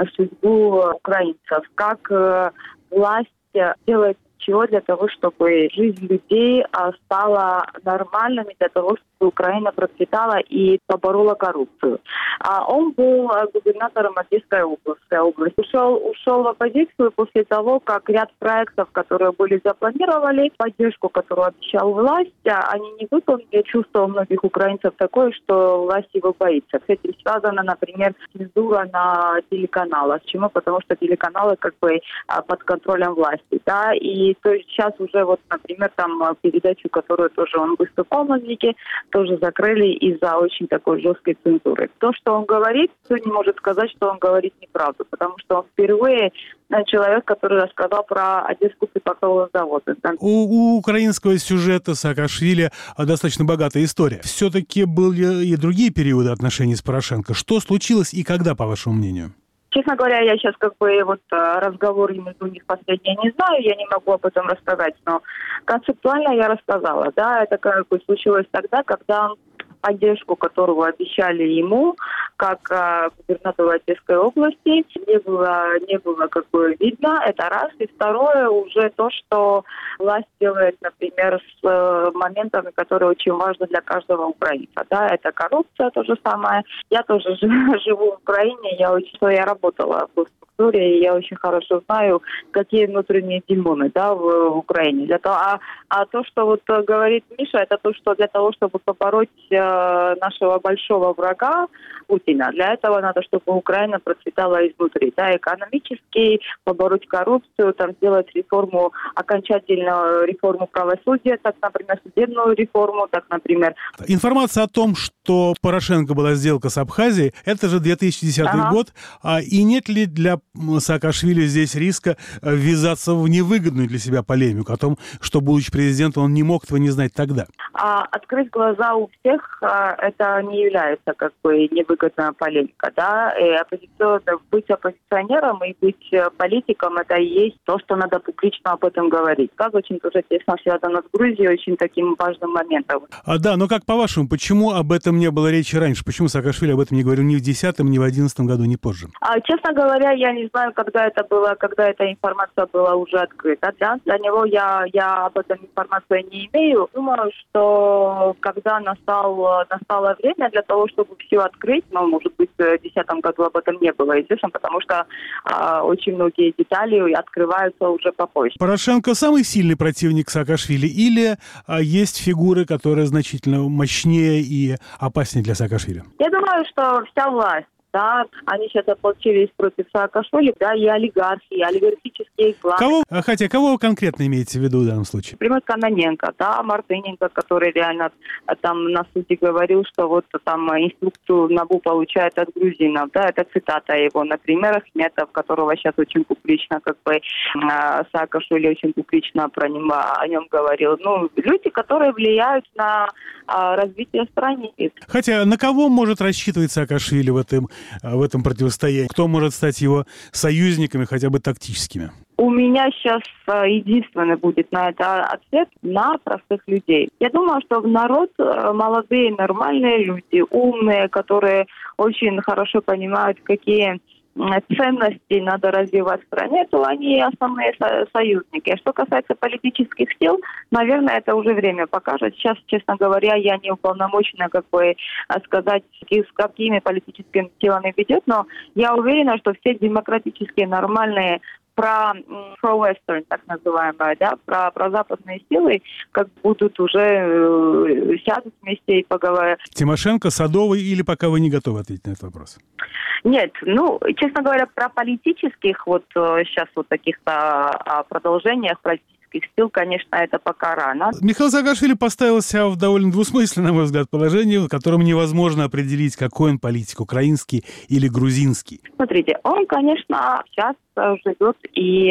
судьбу украинцев, как э, власть делает чего для того, чтобы жизнь людей стала нормальной, для того, чтобы Украина процветала и поборола коррупцию. А он был губернатором Одесской области. Ушел, ушел в оппозицию после того, как ряд проектов, которые были запланированы, поддержку, которую обещал власть, они не выполнили. Чувство у многих украинцев такое, что власть его боится. С этим связана, например, цензура на телеканалах. Почему? Потому что телеканалы как бы под контролем власти. Да? И то есть сейчас уже, вот, например, там передачу, которую тоже он выступал на ВИКе, тоже закрыли из-за очень такой жесткой цензуры. То, что он говорит, кто не может сказать, что он говорит неправду, потому что он впервые человек, который рассказал про Одесскую цементный завод. У, у украинского сюжета Саакашвили достаточно богатая история. Все-таки были и другие периоды отношений с Порошенко. Что случилось и когда, по вашему мнению? Честно говоря, я сейчас как бы вот разговор между них последний не знаю, я не могу об этом рассказать, но концептуально я рассказала. Да, это как бы случилось тогда, когда поддержку, которую обещали ему, как э, губернатору Одесской области, не было, не было как бы видно, это раз. И второе, уже то, что власть делает, например, с э, моментами, которые очень важны для каждого украинца. Да, это коррупция, то же самое. Я тоже живу в Украине, я очень, что я работала в структуре, и я очень хорошо знаю, какие внутренние демоны, да, в, в Украине. Для того, а, а то, что вот говорит Миша, это то, что для того, чтобы побороть э, нашего большого врага Путина. Для этого надо, чтобы Украина процветала изнутри. Да, экономически, побороть коррупцию, там, сделать реформу, окончательную реформу правосудия, так, например, судебную реформу, так, например. Информация о том, что Порошенко была сделка с Абхазией, это же две тысячи десятый ага. год. А, и нет ли для Саакашвили здесь риска ввязаться в невыгодную для себя полемику о том, что, будучи президентом, он не мог этого не знать тогда? А, открыть глаза у всех, а, это не является как бы невыгодная полемика. Да? И оппозиционно, быть оппозиционером и быть политиком, это и есть то, что надо публично об этом говорить. Как очень тоже тесно связано с Грузией, очень таким важным моментом. А, да, но как по-вашему, почему об этом не было речи раньше? Почему Саакашвили об этом не говорил ни в десятом, ни в одиннадцатом году, ни позже? А, честно говоря, я не знаю, когда это было, когда эта информация была уже открыта. Для, для него я, я об этом информации не имею. Думаю, что когда настал, настало время для того, чтобы все открыть, ну, может быть, в две тысячи десятом году об этом не было известно, потому что а, очень многие детали открываются уже попозже. Порошенко самый сильный противник Саакашвили или а, есть фигуры, которые значительно мощнее и опаснее для Саакашвили? Я думаю, что вся власть, да, они сейчас ополчились против Саакашвили, да, и олигархи, и олигархические кланы. Кого, хотя, кого вы конкретно имеете в виду в данном случае? Например, Кононенко, да, Мартыненко, который реально там на суде говорил, что вот там инструкцию НАБУ получает от грузинов, да, это цитата его. Например, Ахметов, которого сейчас очень публично, как бы, Саакашвили очень публично про него, о нем говорил. Ну, люди, которые влияют на а, развитие страны. Хотя, на кого может рассчитывать Саакашвили в этом в этом противостоянии? Кто может стать его союзниками, хотя бы тактическими? У меня сейчас единственный будет на это ответ на простых людей. Я думаю, что народ, молодые, нормальные люди, умные, которые очень хорошо понимают, какие ценности надо развивать в стране, то они основные со- союзники. А что касается политических сил, наверное, это уже время покажет. Сейчас, честно говоря, я не уполномочена как бы сказать, с какими политическими силами ведет, но я уверена, что все демократические, нормальные про pro-western, так называемые, да, про, про западные силы, как будут уже э, сядут вместе и поговорят. Тимошенко, Садовой, или пока вы не готовы ответить на этот вопрос? Нет, ну, честно говоря, про политических вот сейчас вот таких-то продолжениях политических сил, конечно, это пока рано. Михаил Саакашвили поставил себя в довольно двусмысленное, на мой взгляд, положение, в котором невозможно определить, какой он политик, украинский или грузинский. Смотрите, он, конечно, сейчас живет и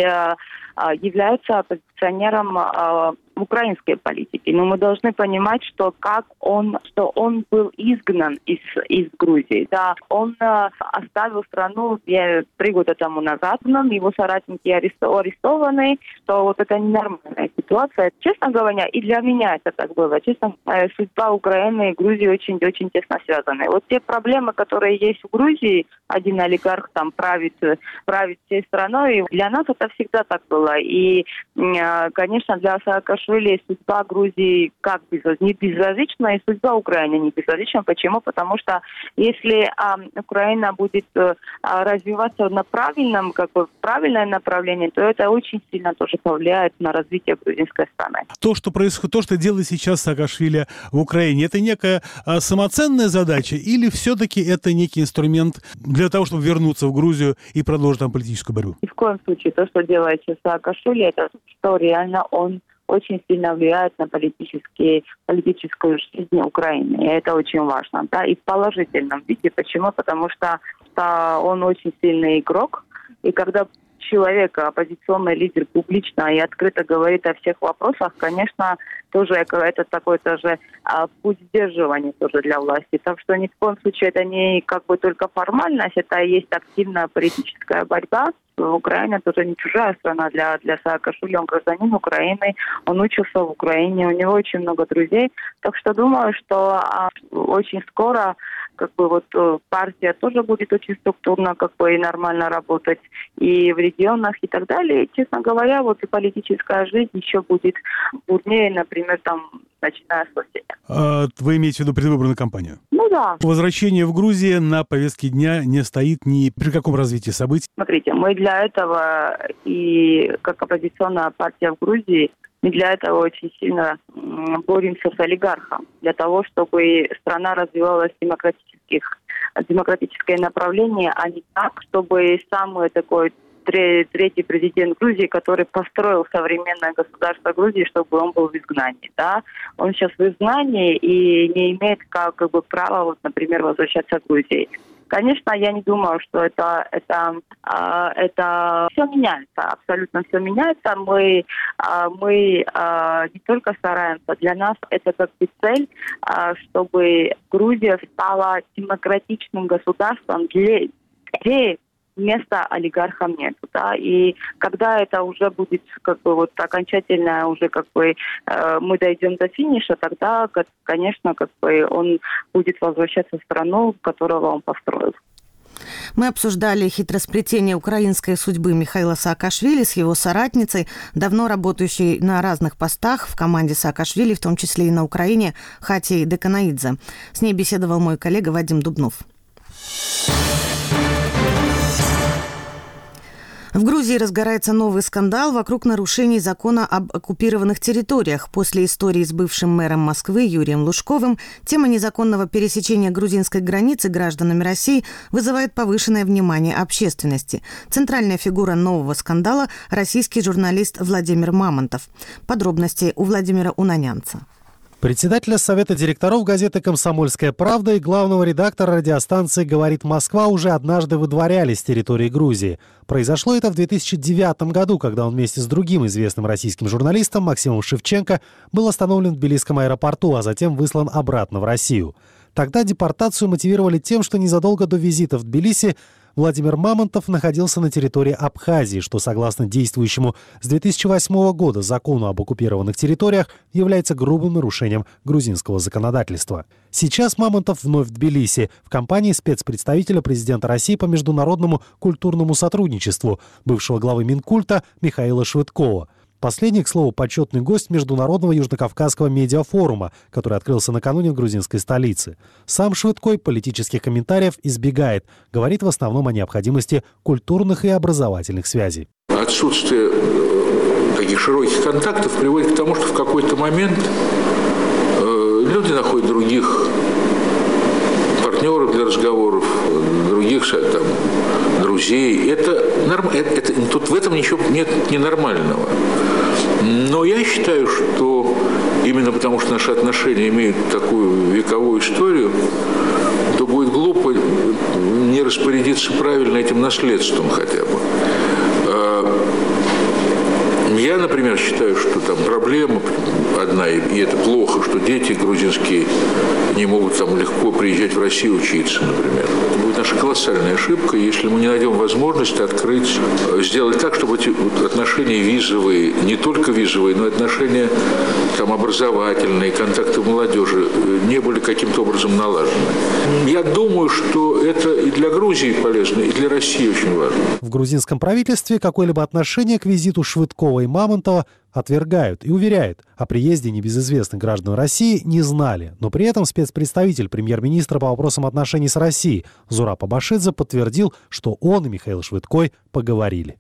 является оппозиционером украинской политики. Но мы должны понимать, что как он, что он был изгнан из, из Грузии. Да, он э, оставил страну три года тому назад, его соратники арестованы, что вот это ненормальная ситуация. Честно говоря, и для меня это так было. Честно, э, судьба Украины и Грузии очень-очень тесно связаны. Вот те проблемы, которые есть в Грузии, один олигарх там правит, правит всей страной, и для нас это всегда так было. И, э, конечно, для Саакашвили судьба Грузии как без, не безразлична, и судьба Украины не безразлична. Почему? Потому что если а, Украина будет а, развиваться на правильном, как бы в правильное направление, то это очень сильно тоже повлияет на развитие грузинской страны. То, что происходит, то, что делает сейчас Саакашвили в Украине, это некая а, самоценная задача, или все-таки это некий инструмент для того, чтобы вернуться в Грузию и продолжить там политическую борьбу? Ни в коем случае. То, что делает сейчас Саакашвили, это что реально он очень сильно влияет на политические, политическую жизнь Украины. И это очень важно. Да? И в положительном виде. Почему? Потому что, что он очень сильный игрок. И когда человек, оппозиционный лидер, публично и открыто говорит о всех вопросах, конечно, тоже это такой тоже а, путь сдерживания тоже для власти. Так что ни в коем случае это не как бы только формальность, это и есть активная политическая борьба. Украина тоже не чужая страна для, для Саакашвили, он гражданин Украины, он учился в Украине, у него очень много друзей. Так что думаю, что а, очень скоро как бы вот партия тоже будет очень структурно как бы и нормально работать и в регионах и так далее. И, честно говоря, вот и политическая жизнь еще будет бурнее, например, там, начиная с осени. А, вы имеете в виду предвыборную кампанию? Ну да. Возвращение в Грузию на повестке дня не стоит ни при каком развитии событий? Смотрите, мы для этого и как оппозиционная партия в Грузии, мы для этого очень сильно боремся с олигархом, для того, чтобы страна развивалась в демократических, демократическое направление, а не так, чтобы самый такой третий президент Грузии, который построил современное государство Грузии, чтобы он был в изгнании. Да? Он сейчас в изгнании и не имеет как, как бы права, вот, например, возвращаться в Грузию. Конечно, я не думаю, что это, это, это все меняется, абсолютно все меняется. Мы, мы не только стараемся, для нас это как бы цель, чтобы Грузия стала демократичным государством, где, где места олигархам нет, да, и когда это уже будет как бы вот окончательно уже как бы э, мы дойдем до финиша, тогда, конечно, как бы он будет возвращаться в страну, которую он построил. Мы обсуждали хитросплетение украинской судьбы Михаила Саакашвили с его соратницей, давно работающей на разных постах в команде Саакашвили, в том числе и на Украине, Хатей Деканаидзе. С ней беседовал мой коллега Вадим Дубнов. В Грузии разгорается новый скандал вокруг нарушений закона об оккупированных территориях. После истории с бывшим мэром Москвы Юрием Лужковым тема незаконного пересечения грузинской границы гражданами России вызывает повышенное внимание общественности. Центральная фигура нового скандала – российский журналист Владимир Мамонтов. Подробности у Владимира Унанянца. Председателя Совета директоров газеты «Комсомольская правда» и главного редактора радиостанции «Говорит Москва» уже однажды выдворяли с территории Грузии. Произошло это в две тысячи девятом году, когда он вместе с другим известным российским журналистом Максимом Шевченко был остановлен в Тбилисском аэропорту, а затем выслан обратно в Россию. Тогда депортацию мотивировали тем, что незадолго до визита в Тбилиси Владимир Мамонтов находился на территории Абхазии, что, согласно действующему с две тысячи восьмого года закону об оккупированных территориях, является грубым нарушением грузинского законодательства. Сейчас Мамонтов вновь в Тбилиси, в компании спецпредставителя президента России по международному культурному сотрудничеству, бывшего главы Минкульта Михаила Швыдкова. Последний, к слову, почетный гость Международного Южнокавказского медиафорума, который открылся накануне в грузинской столице. Сам Швыдкой политических комментариев избегает, говорит в основном о необходимости культурных и образовательных связей. Отсутствие таких широких контактов приводит к тому, что в какой-то момент э, люди находят других партнеров для разговоров, других там, друзей. Это, это, это, тут в этом ничего нет ненормального. Но я считаю, что именно потому, что наши отношения имеют такую вековую историю, то будет глупо не распорядиться правильно этим наследством хотя бы. Я, например, считаю, что там проблема одна, и это плохо, что дети грузинские не могут там легко приезжать в Россию учиться, например. Это будет наша колоссальная ошибка, если мы не найдем возможности открыть, сделать так, чтобы эти отношения визовые, не только визовые, но и отношения там, образовательные, контакты молодежи не были каким-то образом налажены. Я думаю, что это и для Грузии полезно, и для России очень важно. В грузинском правительстве какое-либо отношение к визиту Швыдкова и Мамонтова отвергают и уверяют, о приезде небезызвестных граждан России не знали. Но при этом спецпредставитель премьер-министра по вопросам отношений с Россией Зураб Абашидзе подтвердил, что он и Михаил Швыдкой поговорили.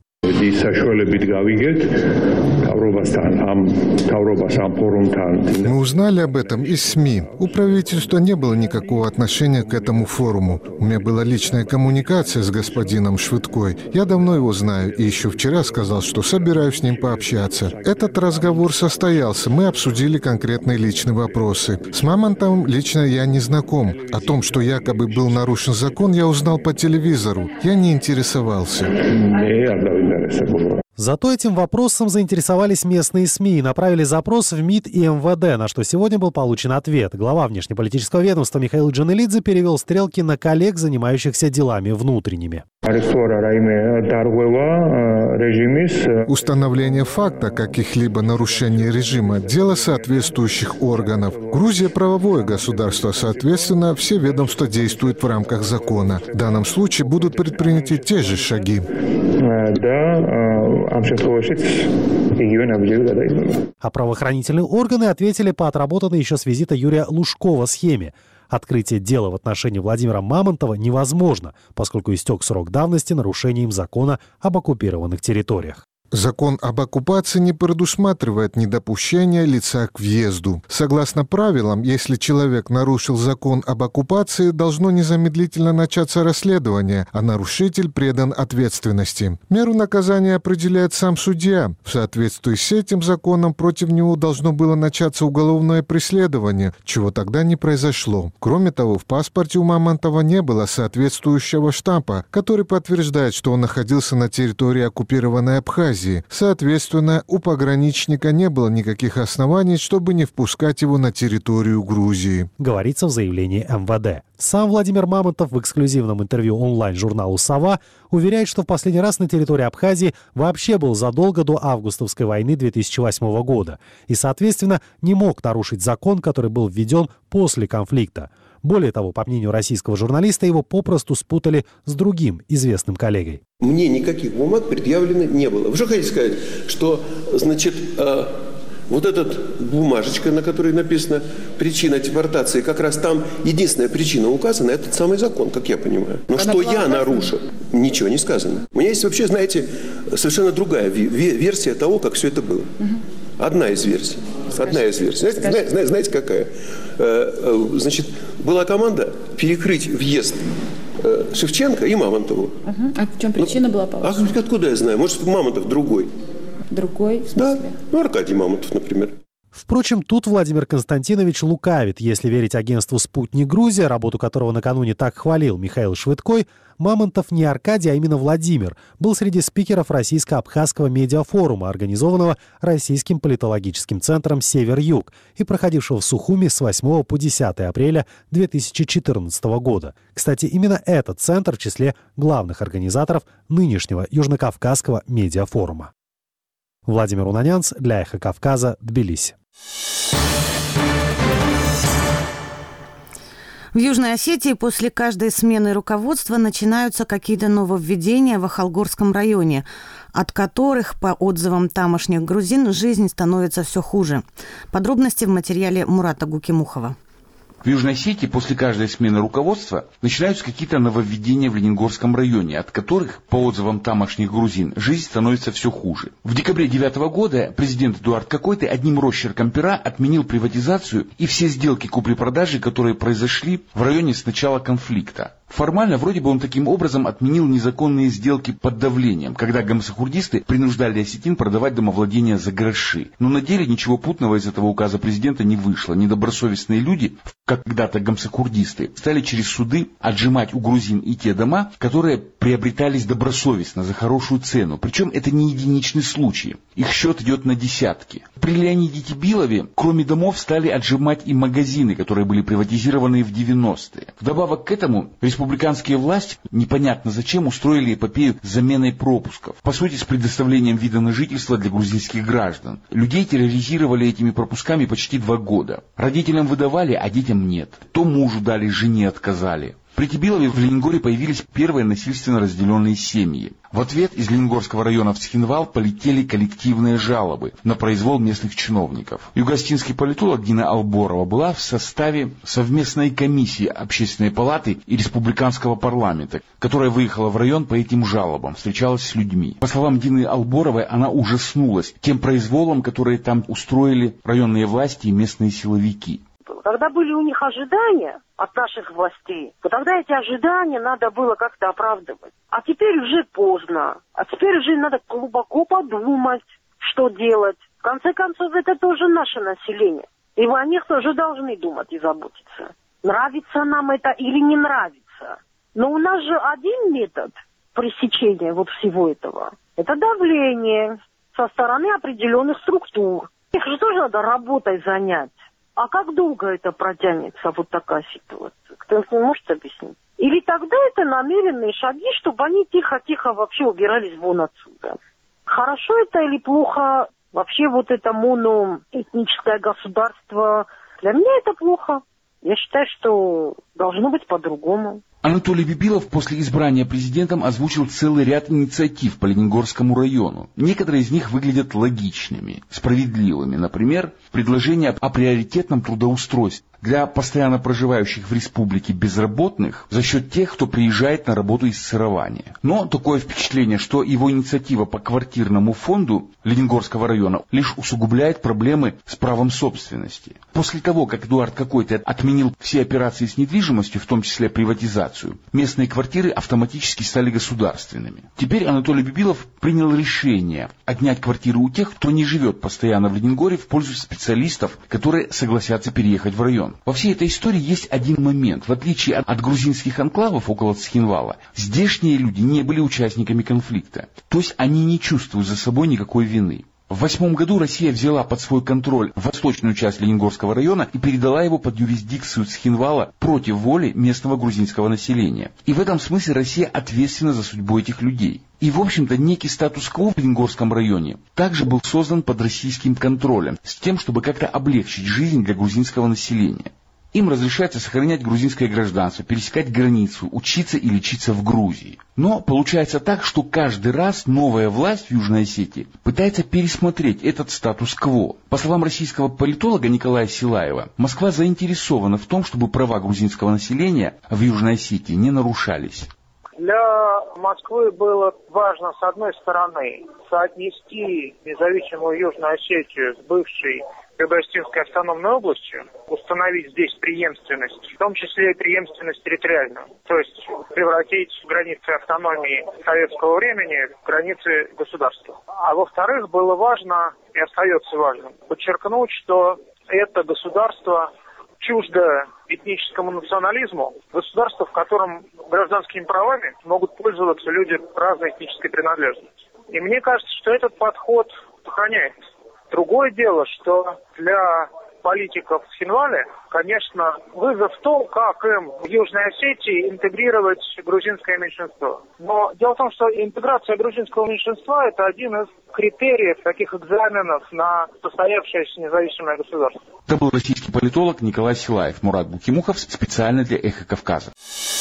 Мы узнали об этом из СМИ. У правительства не было никакого отношения к этому форуму. У меня была личная коммуникация с господином Швыдкой. Я давно его знаю и еще вчера сказал, что собираюсь с ним пообщаться. Этот разговор состоялся. Мы обсудили конкретные личные вопросы. С Мамонтовым лично я не знаком. О том, что якобы был нарушен закон, я узнал по телевизору. Я не интересовался. Зато этим вопросом заинтересовались местные СМИ и направили запрос в МИД и эм вэ дэ, на что сегодня был получен ответ. Глава внешнеполитического ведомства Михаил Джанелидзе перевел стрелки на коллег, занимающихся делами внутренними. Установление факта каких-либо нарушений режима – дело соответствующих органов. Грузия – правовое государство, соответственно, все ведомства действуют в рамках закона. В данном случае будут предприняты те же шаги. А правоохранительные органы ответили по отработанной еще с визита Юрия Лужкова схеме. Открытие дела в отношении Владимира Мамонтова невозможно, поскольку истек срок давности нарушения им закона об оккупированных территориях. Закон об оккупации не предусматривает недопущение лица к въезду. Согласно правилам, если человек нарушил закон об оккупации, должно незамедлительно начаться расследование, а нарушитель предан ответственности. Меру наказания определяет сам судья. В соответствии с этим законом против него должно было начаться уголовное преследование, чего тогда не произошло. Кроме того, в паспорте у Мамонтова не было соответствующего штампа, который подтверждает, что он находился на территории оккупированной Абхазии. Соответственно, у пограничника не было никаких оснований, чтобы не впускать его на территорию Грузии. Говорится в заявлении эм вэ дэ. Сам Владимир Мамонтов в эксклюзивном интервью онлайн-журналу «Сова» уверяет, что в последний раз на территории Абхазии вообще был задолго до августовской войны две тысячи восьмого года и, соответственно, не мог нарушить закон, который был введен после конфликта. Более того, по мнению российского журналиста, его попросту спутали с другим известным коллегой. Мне никаких бумаг предъявлено не было. Вы что хотите сказать, что, значит, э, вот эта бумажечка, на которой написано «причина депортации», как раз там единственная причина указана, этот самый закон, как я понимаю. Но Она что я нарушил, ничего не сказано. У меня есть вообще, знаете, совершенно другая версия того, как все это было. Угу. Одна из версий. Скажи. Одна из версий. Знаете, знаете, знаете какая? Значит, была команда перекрыть въезд Шевченко и Мамонтову. Угу. А в чем причина ну, была, по-вашему? А откуда я знаю? Может, Мамонтов другой. Другой? В смысле? Да. Ну, Аркадий Мамонтов, например. Впрочем, тут Владимир Константинович лукавит. Если верить агентству «Спутник Грузия», работу которого накануне так хвалил Михаил Швыдкой, Мамонтов не Аркадий, а именно Владимир, был среди спикеров Российско-Абхазского медиафорума, организованного Российским политологическим центром «Север-Юг» и проходившего в Сухуми с восьмого по десятое апреля две тысячи четырнадцатого года. Кстати, именно этот центр в числе главных организаторов нынешнего Южнокавказского медиафорума. Владимир Унанянц для «Эхо Кавказа», Тбилиси. В Южной Осетии после каждой смены руководства начинаются какие-то нововведения в Ахалгорском районе, от которых, по отзывам тамошних грузин, жизнь становится все хуже. Подробности в материале Мурата Гукимухова. В Южной Осетии после каждой смены руководства начинаются какие-то нововведения в Ленингорском районе, от которых, по отзывам тамошних грузин, жизнь становится все хуже. В декабре девятого года президент Эдуард Какойты одним росчерком пера отменил приватизацию и все сделки купли-продажи, которые произошли в районе с начала конфликта. Формально, вроде бы, он таким образом отменил незаконные сделки под давлением, когда гамсахурдисты принуждали осетин продавать домовладения за гроши. Но на деле ничего путного из этого указа президента не вышло. Недобросовестные люди, как когда-то гамсахурдисты, стали через суды отжимать у грузин и те дома, которые приобретались добросовестно за хорошую цену. Причем это не единичный случай. Их счет идет на десятки. При Леониде Тибилове, кроме домов, стали отжимать и магазины, которые были приватизированы в девяностые. Вдобавок к этому, республиканские власти непонятно зачем устроили эпопею с заменой пропусков. По сути, с предоставлением вида на жительство для грузинских граждан. Людей терроризировали этими пропусками почти два года. Родителям выдавали, а детям нет. То мужу дали, жене отказали. При Тибилове в Лениногории появились первые насильственно разделенные семьи. В ответ из Лениногорского района в Цхинвал полетели коллективные жалобы на произвол местных чиновников. Югостинский политолог Дина Алборова была в составе совместной комиссии Общественной палаты и Республиканского парламента, которая выехала в район по этим жалобам, встречалась с людьми. По словам Дины Алборовой, она ужаснулась тем произволом, который там устроили районные власти и местные силовики. Когда были у них ожидания от наших властей, то тогда эти ожидания надо было как-то оправдывать. А теперь уже поздно. А теперь уже надо глубоко подумать, что делать. В конце концов, это тоже наше население. И о них тоже должны думать и заботиться. Нравится нам это или не нравится. Но у нас же один метод пресечения вот всего этого. Это давление со стороны определенных структур. Их же тоже надо работой занять. А как долго это протянется, вот такая ситуация? Кто-нибудь не может объяснить? Или тогда это намеренные шаги, чтобы они тихо-тихо вообще убирались вон отсюда? Хорошо это или плохо? Вообще вот это моноэтническое государство, для меня это плохо. Я считаю, что должно быть по-другому. Анатолий Бибилов после избрания президентом озвучил целый ряд инициатив по Ленингорскому району. Некоторые из них выглядят логичными, справедливыми. Например, предложение о приоритетном трудоустройстве для постоянно проживающих в республике безработных за счет тех, кто приезжает на работу из сырования. Но такое впечатление, что его инициатива по квартирному фонду Ленингорского района лишь усугубляет проблемы с правом собственности. После того, как Эдуард Какойты отменил все операции с недвижимостью, в том числе приватизацию, местные квартиры автоматически стали государственными. Теперь Анатолий Бибилов принял решение отнять квартиры у тех, кто не живет постоянно в Ленингории, в пользу специалистов, которые согласятся переехать в район. Во всей этой истории есть один момент. В отличие от, от грузинских анклавов около Цхинвала, здешние люди не были участниками конфликта. То есть они не чувствуют за собой никакой вины. В восьмом году Россия взяла под свой контроль восточную часть Ленингорского района и передала его под юрисдикцию Цхинвала против воли местного грузинского населения. И в этом смысле Россия ответственна за судьбу этих людей. И, в общем-то, некий статус-кво в Ленингорском районе также был создан под российским контролем, с тем, чтобы как-то облегчить жизнь для грузинского населения. Им разрешается сохранять грузинское гражданство, пересекать границу, учиться и лечиться в Грузии. Но получается так, что каждый раз новая власть в Южной Осетии пытается пересмотреть этот статус-кво. По словам российского политолога Николая Силаева, Москва заинтересована в том, чтобы права грузинского населения в Южной Осетии не нарушались. Для Москвы было важно, с одной стороны, соотнести независимую Южную Осетию с бывшей Юго-Осетинской автономной областью, установить здесь преемственность, в том числе и преемственность территориальную. То есть превратить границы автономии советского времени в границы государства. А во-вторых, было важно и остается важным подчеркнуть, что это государство чуждо этническому национализму, государство, в котором гражданскими правами могут пользоваться люди разной этнической принадлежности. И мне кажется, что этот подход сохраняется. Другое дело, что для политиков Цхинвали, конечно, вызов в том, как им в Южной Осетии интегрировать грузинское меньшинство. Но дело в том, что интеграция грузинского меньшинства – это один из критериев таких экзаменов на состоявшееся независимое государство. Это был российский политолог Николай Силаев. Мурат Букимухов специально для «Эхо Кавказа».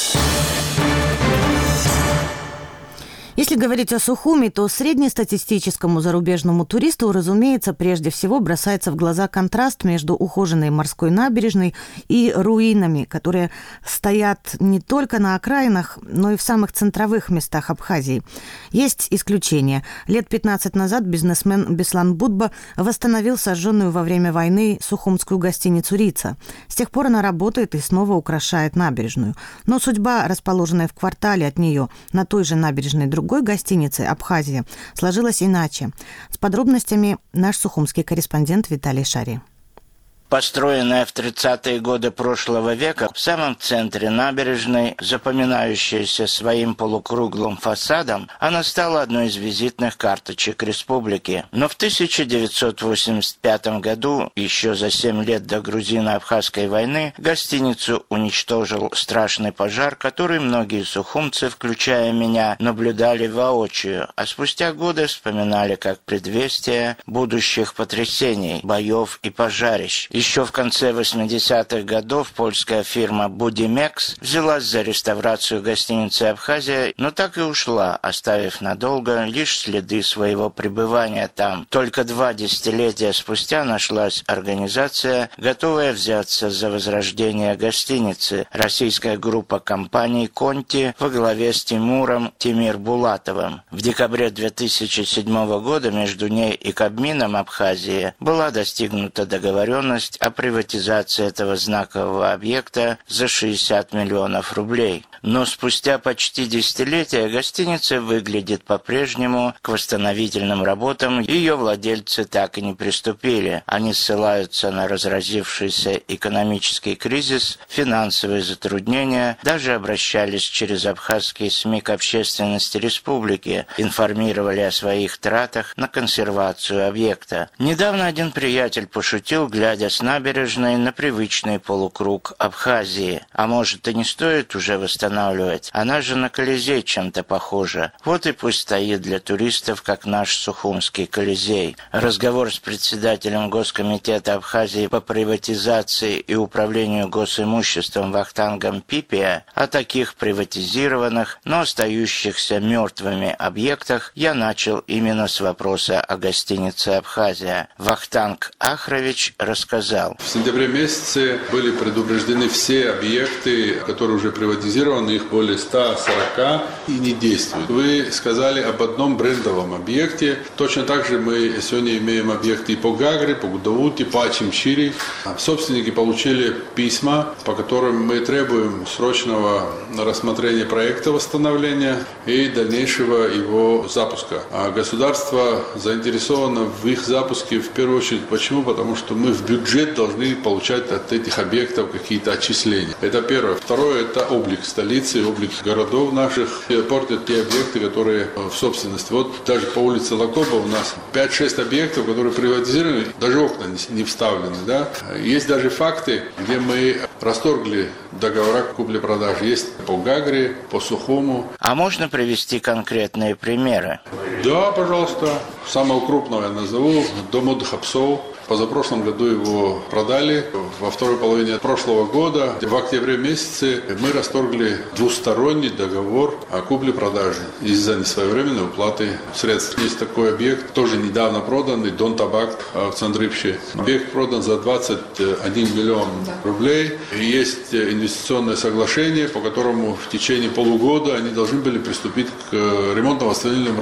Если говорить о Сухуми, то среднестатистическому зарубежному туристу, разумеется, прежде всего бросается в глаза контраст между ухоженной морской набережной и руинами, которые стоят не только на окраинах, но и в самых центровых местах Абхазии. Есть исключения. Лет пятнадцать назад бизнесмен Беслан Будба восстановил сожженную во время войны сухумскую гостиницу «Рица». С тех пор она работает и снова украшает набережную. Но судьба, расположенная в квартале от нее, на той же набережной другой гостиницы «Абхазия», сложилась иначе. С подробностями наш сухумский корреспондент Виталий Шари. Построенная в тридцатые годы прошлого века, в самом центре набережной, запоминающаяся своим полукруглым фасадом, она стала одной из визитных карточек республики. Но в тысяча девятьсот восемьдесят пятом году, еще за семь лет до грузино-абхазской войны, гостиницу уничтожил страшный пожар, который многие сухумцы, включая меня, наблюдали воочию, а спустя годы вспоминали как предвестие будущих потрясений, боев и пожарищ. Еще в конце восьмидесятых годов польская фирма «Будимекс» взялась за реставрацию гостиницы «Абхазия», но так и ушла, оставив надолго лишь следы своего пребывания там. Только два десятилетия спустя нашлась организация, готовая взяться за возрождение гостиницы. Российская группа компаний «Конти» во главе с Тимуром Тимир-Булатовым. В декабре две тысячи седьмого года между ней и Кабмином Абхазии была достигнута договоренность о приватизации этого знакового объекта за шестьдесят миллионов рублей. Но спустя почти десятилетия гостиница выглядит по-прежнему. К восстановительным работам ее владельцы так и не приступили. Они ссылаются на разразившийся экономический кризис, финансовые затруднения, даже обращались через абхазские СМИ к общественности республики, информировали о своих тратах на консервацию объекта. Недавно один приятель пошутил, глядя с набережной на привычный полукруг Абхазии. А может, и не стоит уже восстанавливать? Она же на Колизей чем-то похожа. Вот и пусть стоит для туристов, как наш сухумский Колизей. Разговор с председателем Госкомитета Абхазии по приватизации и управлению госимуществом Вахтангом Пипия о таких приватизированных, но остающихся мертвыми объектах я начал именно с вопроса о гостинице «Абхазия». Вахтанг Ахрович рассказал. В сентябре месяце были предупреждены все объекты, которые уже приватизированы, их более ста сорока и не действуют. Вы сказали об одном брендовом объекте. Точно так же мы сегодня имеем объекты и по Гагре, по Гудауте, по Ачимчири. Собственники получили письма, по которым мы требуем срочного рассмотрения проекта восстановления и дальнейшего его запуска. А государство заинтересовано в их запуске в первую очередь. Почему? Потому что мы в бюджет должны получать от этих объектов какие-то отчисления. Это первое. Второе – это облик столицы, облик городов наших. И портят те объекты, которые в собственности. Вот даже по улице Лакоба у нас пять-шесть объектов, которые приватизированы, даже окна не вставлены. Да? Есть даже факты, где мы расторгли договора купли-продажи. Есть по Гагре, по Сухуму. А можно привести конкретные примеры? Да, пожалуйста. Самого крупного я назову. Дом отдыха Псов. Позапрошлом году его продали. Во второй половине прошлого года, в октябре месяце, мы расторгли двусторонний договор о купле-продаже из-за несвоевременной уплаты средств. Есть такой объект, тоже недавно проданный, Дон Табак в Цандрипще. Объект продан за двадцать один миллион рублей. И есть инвестиционное соглашение, по которому в течение полугода они должны были приступить к ремонтно-восстановительным работам.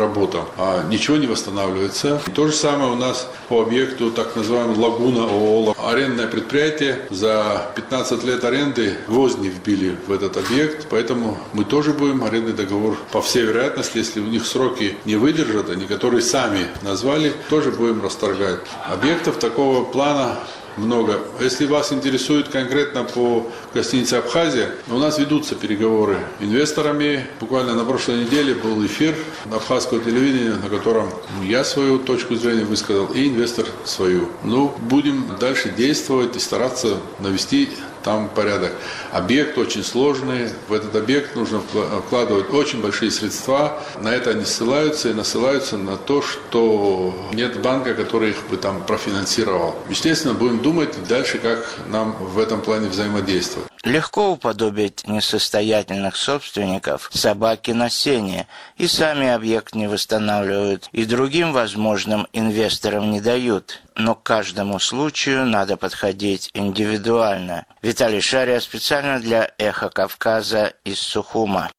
а ничего не восстанавливается. И то же самое у нас по объекту так называемого Лагуна ООО. Арендное предприятие за пятнадцать лет аренды гвозди вбили в этот объект, поэтому мы тоже будем арендный договор, по всей вероятности, если у них сроки не выдержат, они которые сами назвали, тоже будем расторгать. Объектов такого плана много. Если вас интересует конкретно по гостинице «Абхазия», у нас ведутся переговоры с инвесторами. Буквально на прошлой неделе был эфир абхазского телевидения, на котором я свою точку зрения высказал и инвестор свою. Ну, будем дальше действовать и стараться навести там порядок. Объект очень сложный. В этот объект нужно вкладывать очень большие средства. На это они ссылаются и насылаются на то, что нет банка, который их бы там профинансировал. Естественно, будем думать дальше, как нам в этом плане взаимодействовать. Легко уподобить несостоятельных собственников собаки на сене, и сами объект не восстанавливают, и другим возможным инвесторам не дают. Но к каждому случаю надо подходить индивидуально. Виталий Шария специально для «Эхо Кавказа» из Сухума.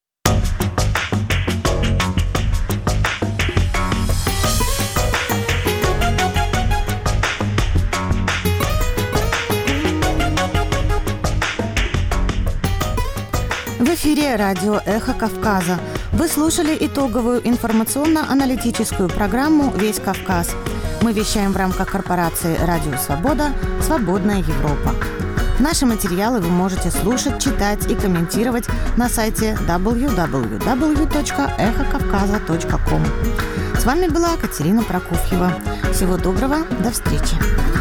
В эфире радио «Эхо Кавказа». Вы слушали итоговую информационно-аналитическую программу «Весь Кавказ». Мы вещаем в рамках корпорации «Радио Свобода. Свободная Европа». Наши материалы вы можете слушать, читать и комментировать на сайте дабл ю дабл ю дабл ю точка эхо кавказа точка ком. С вами была Катерина Прокофьева. Всего доброго, до встречи.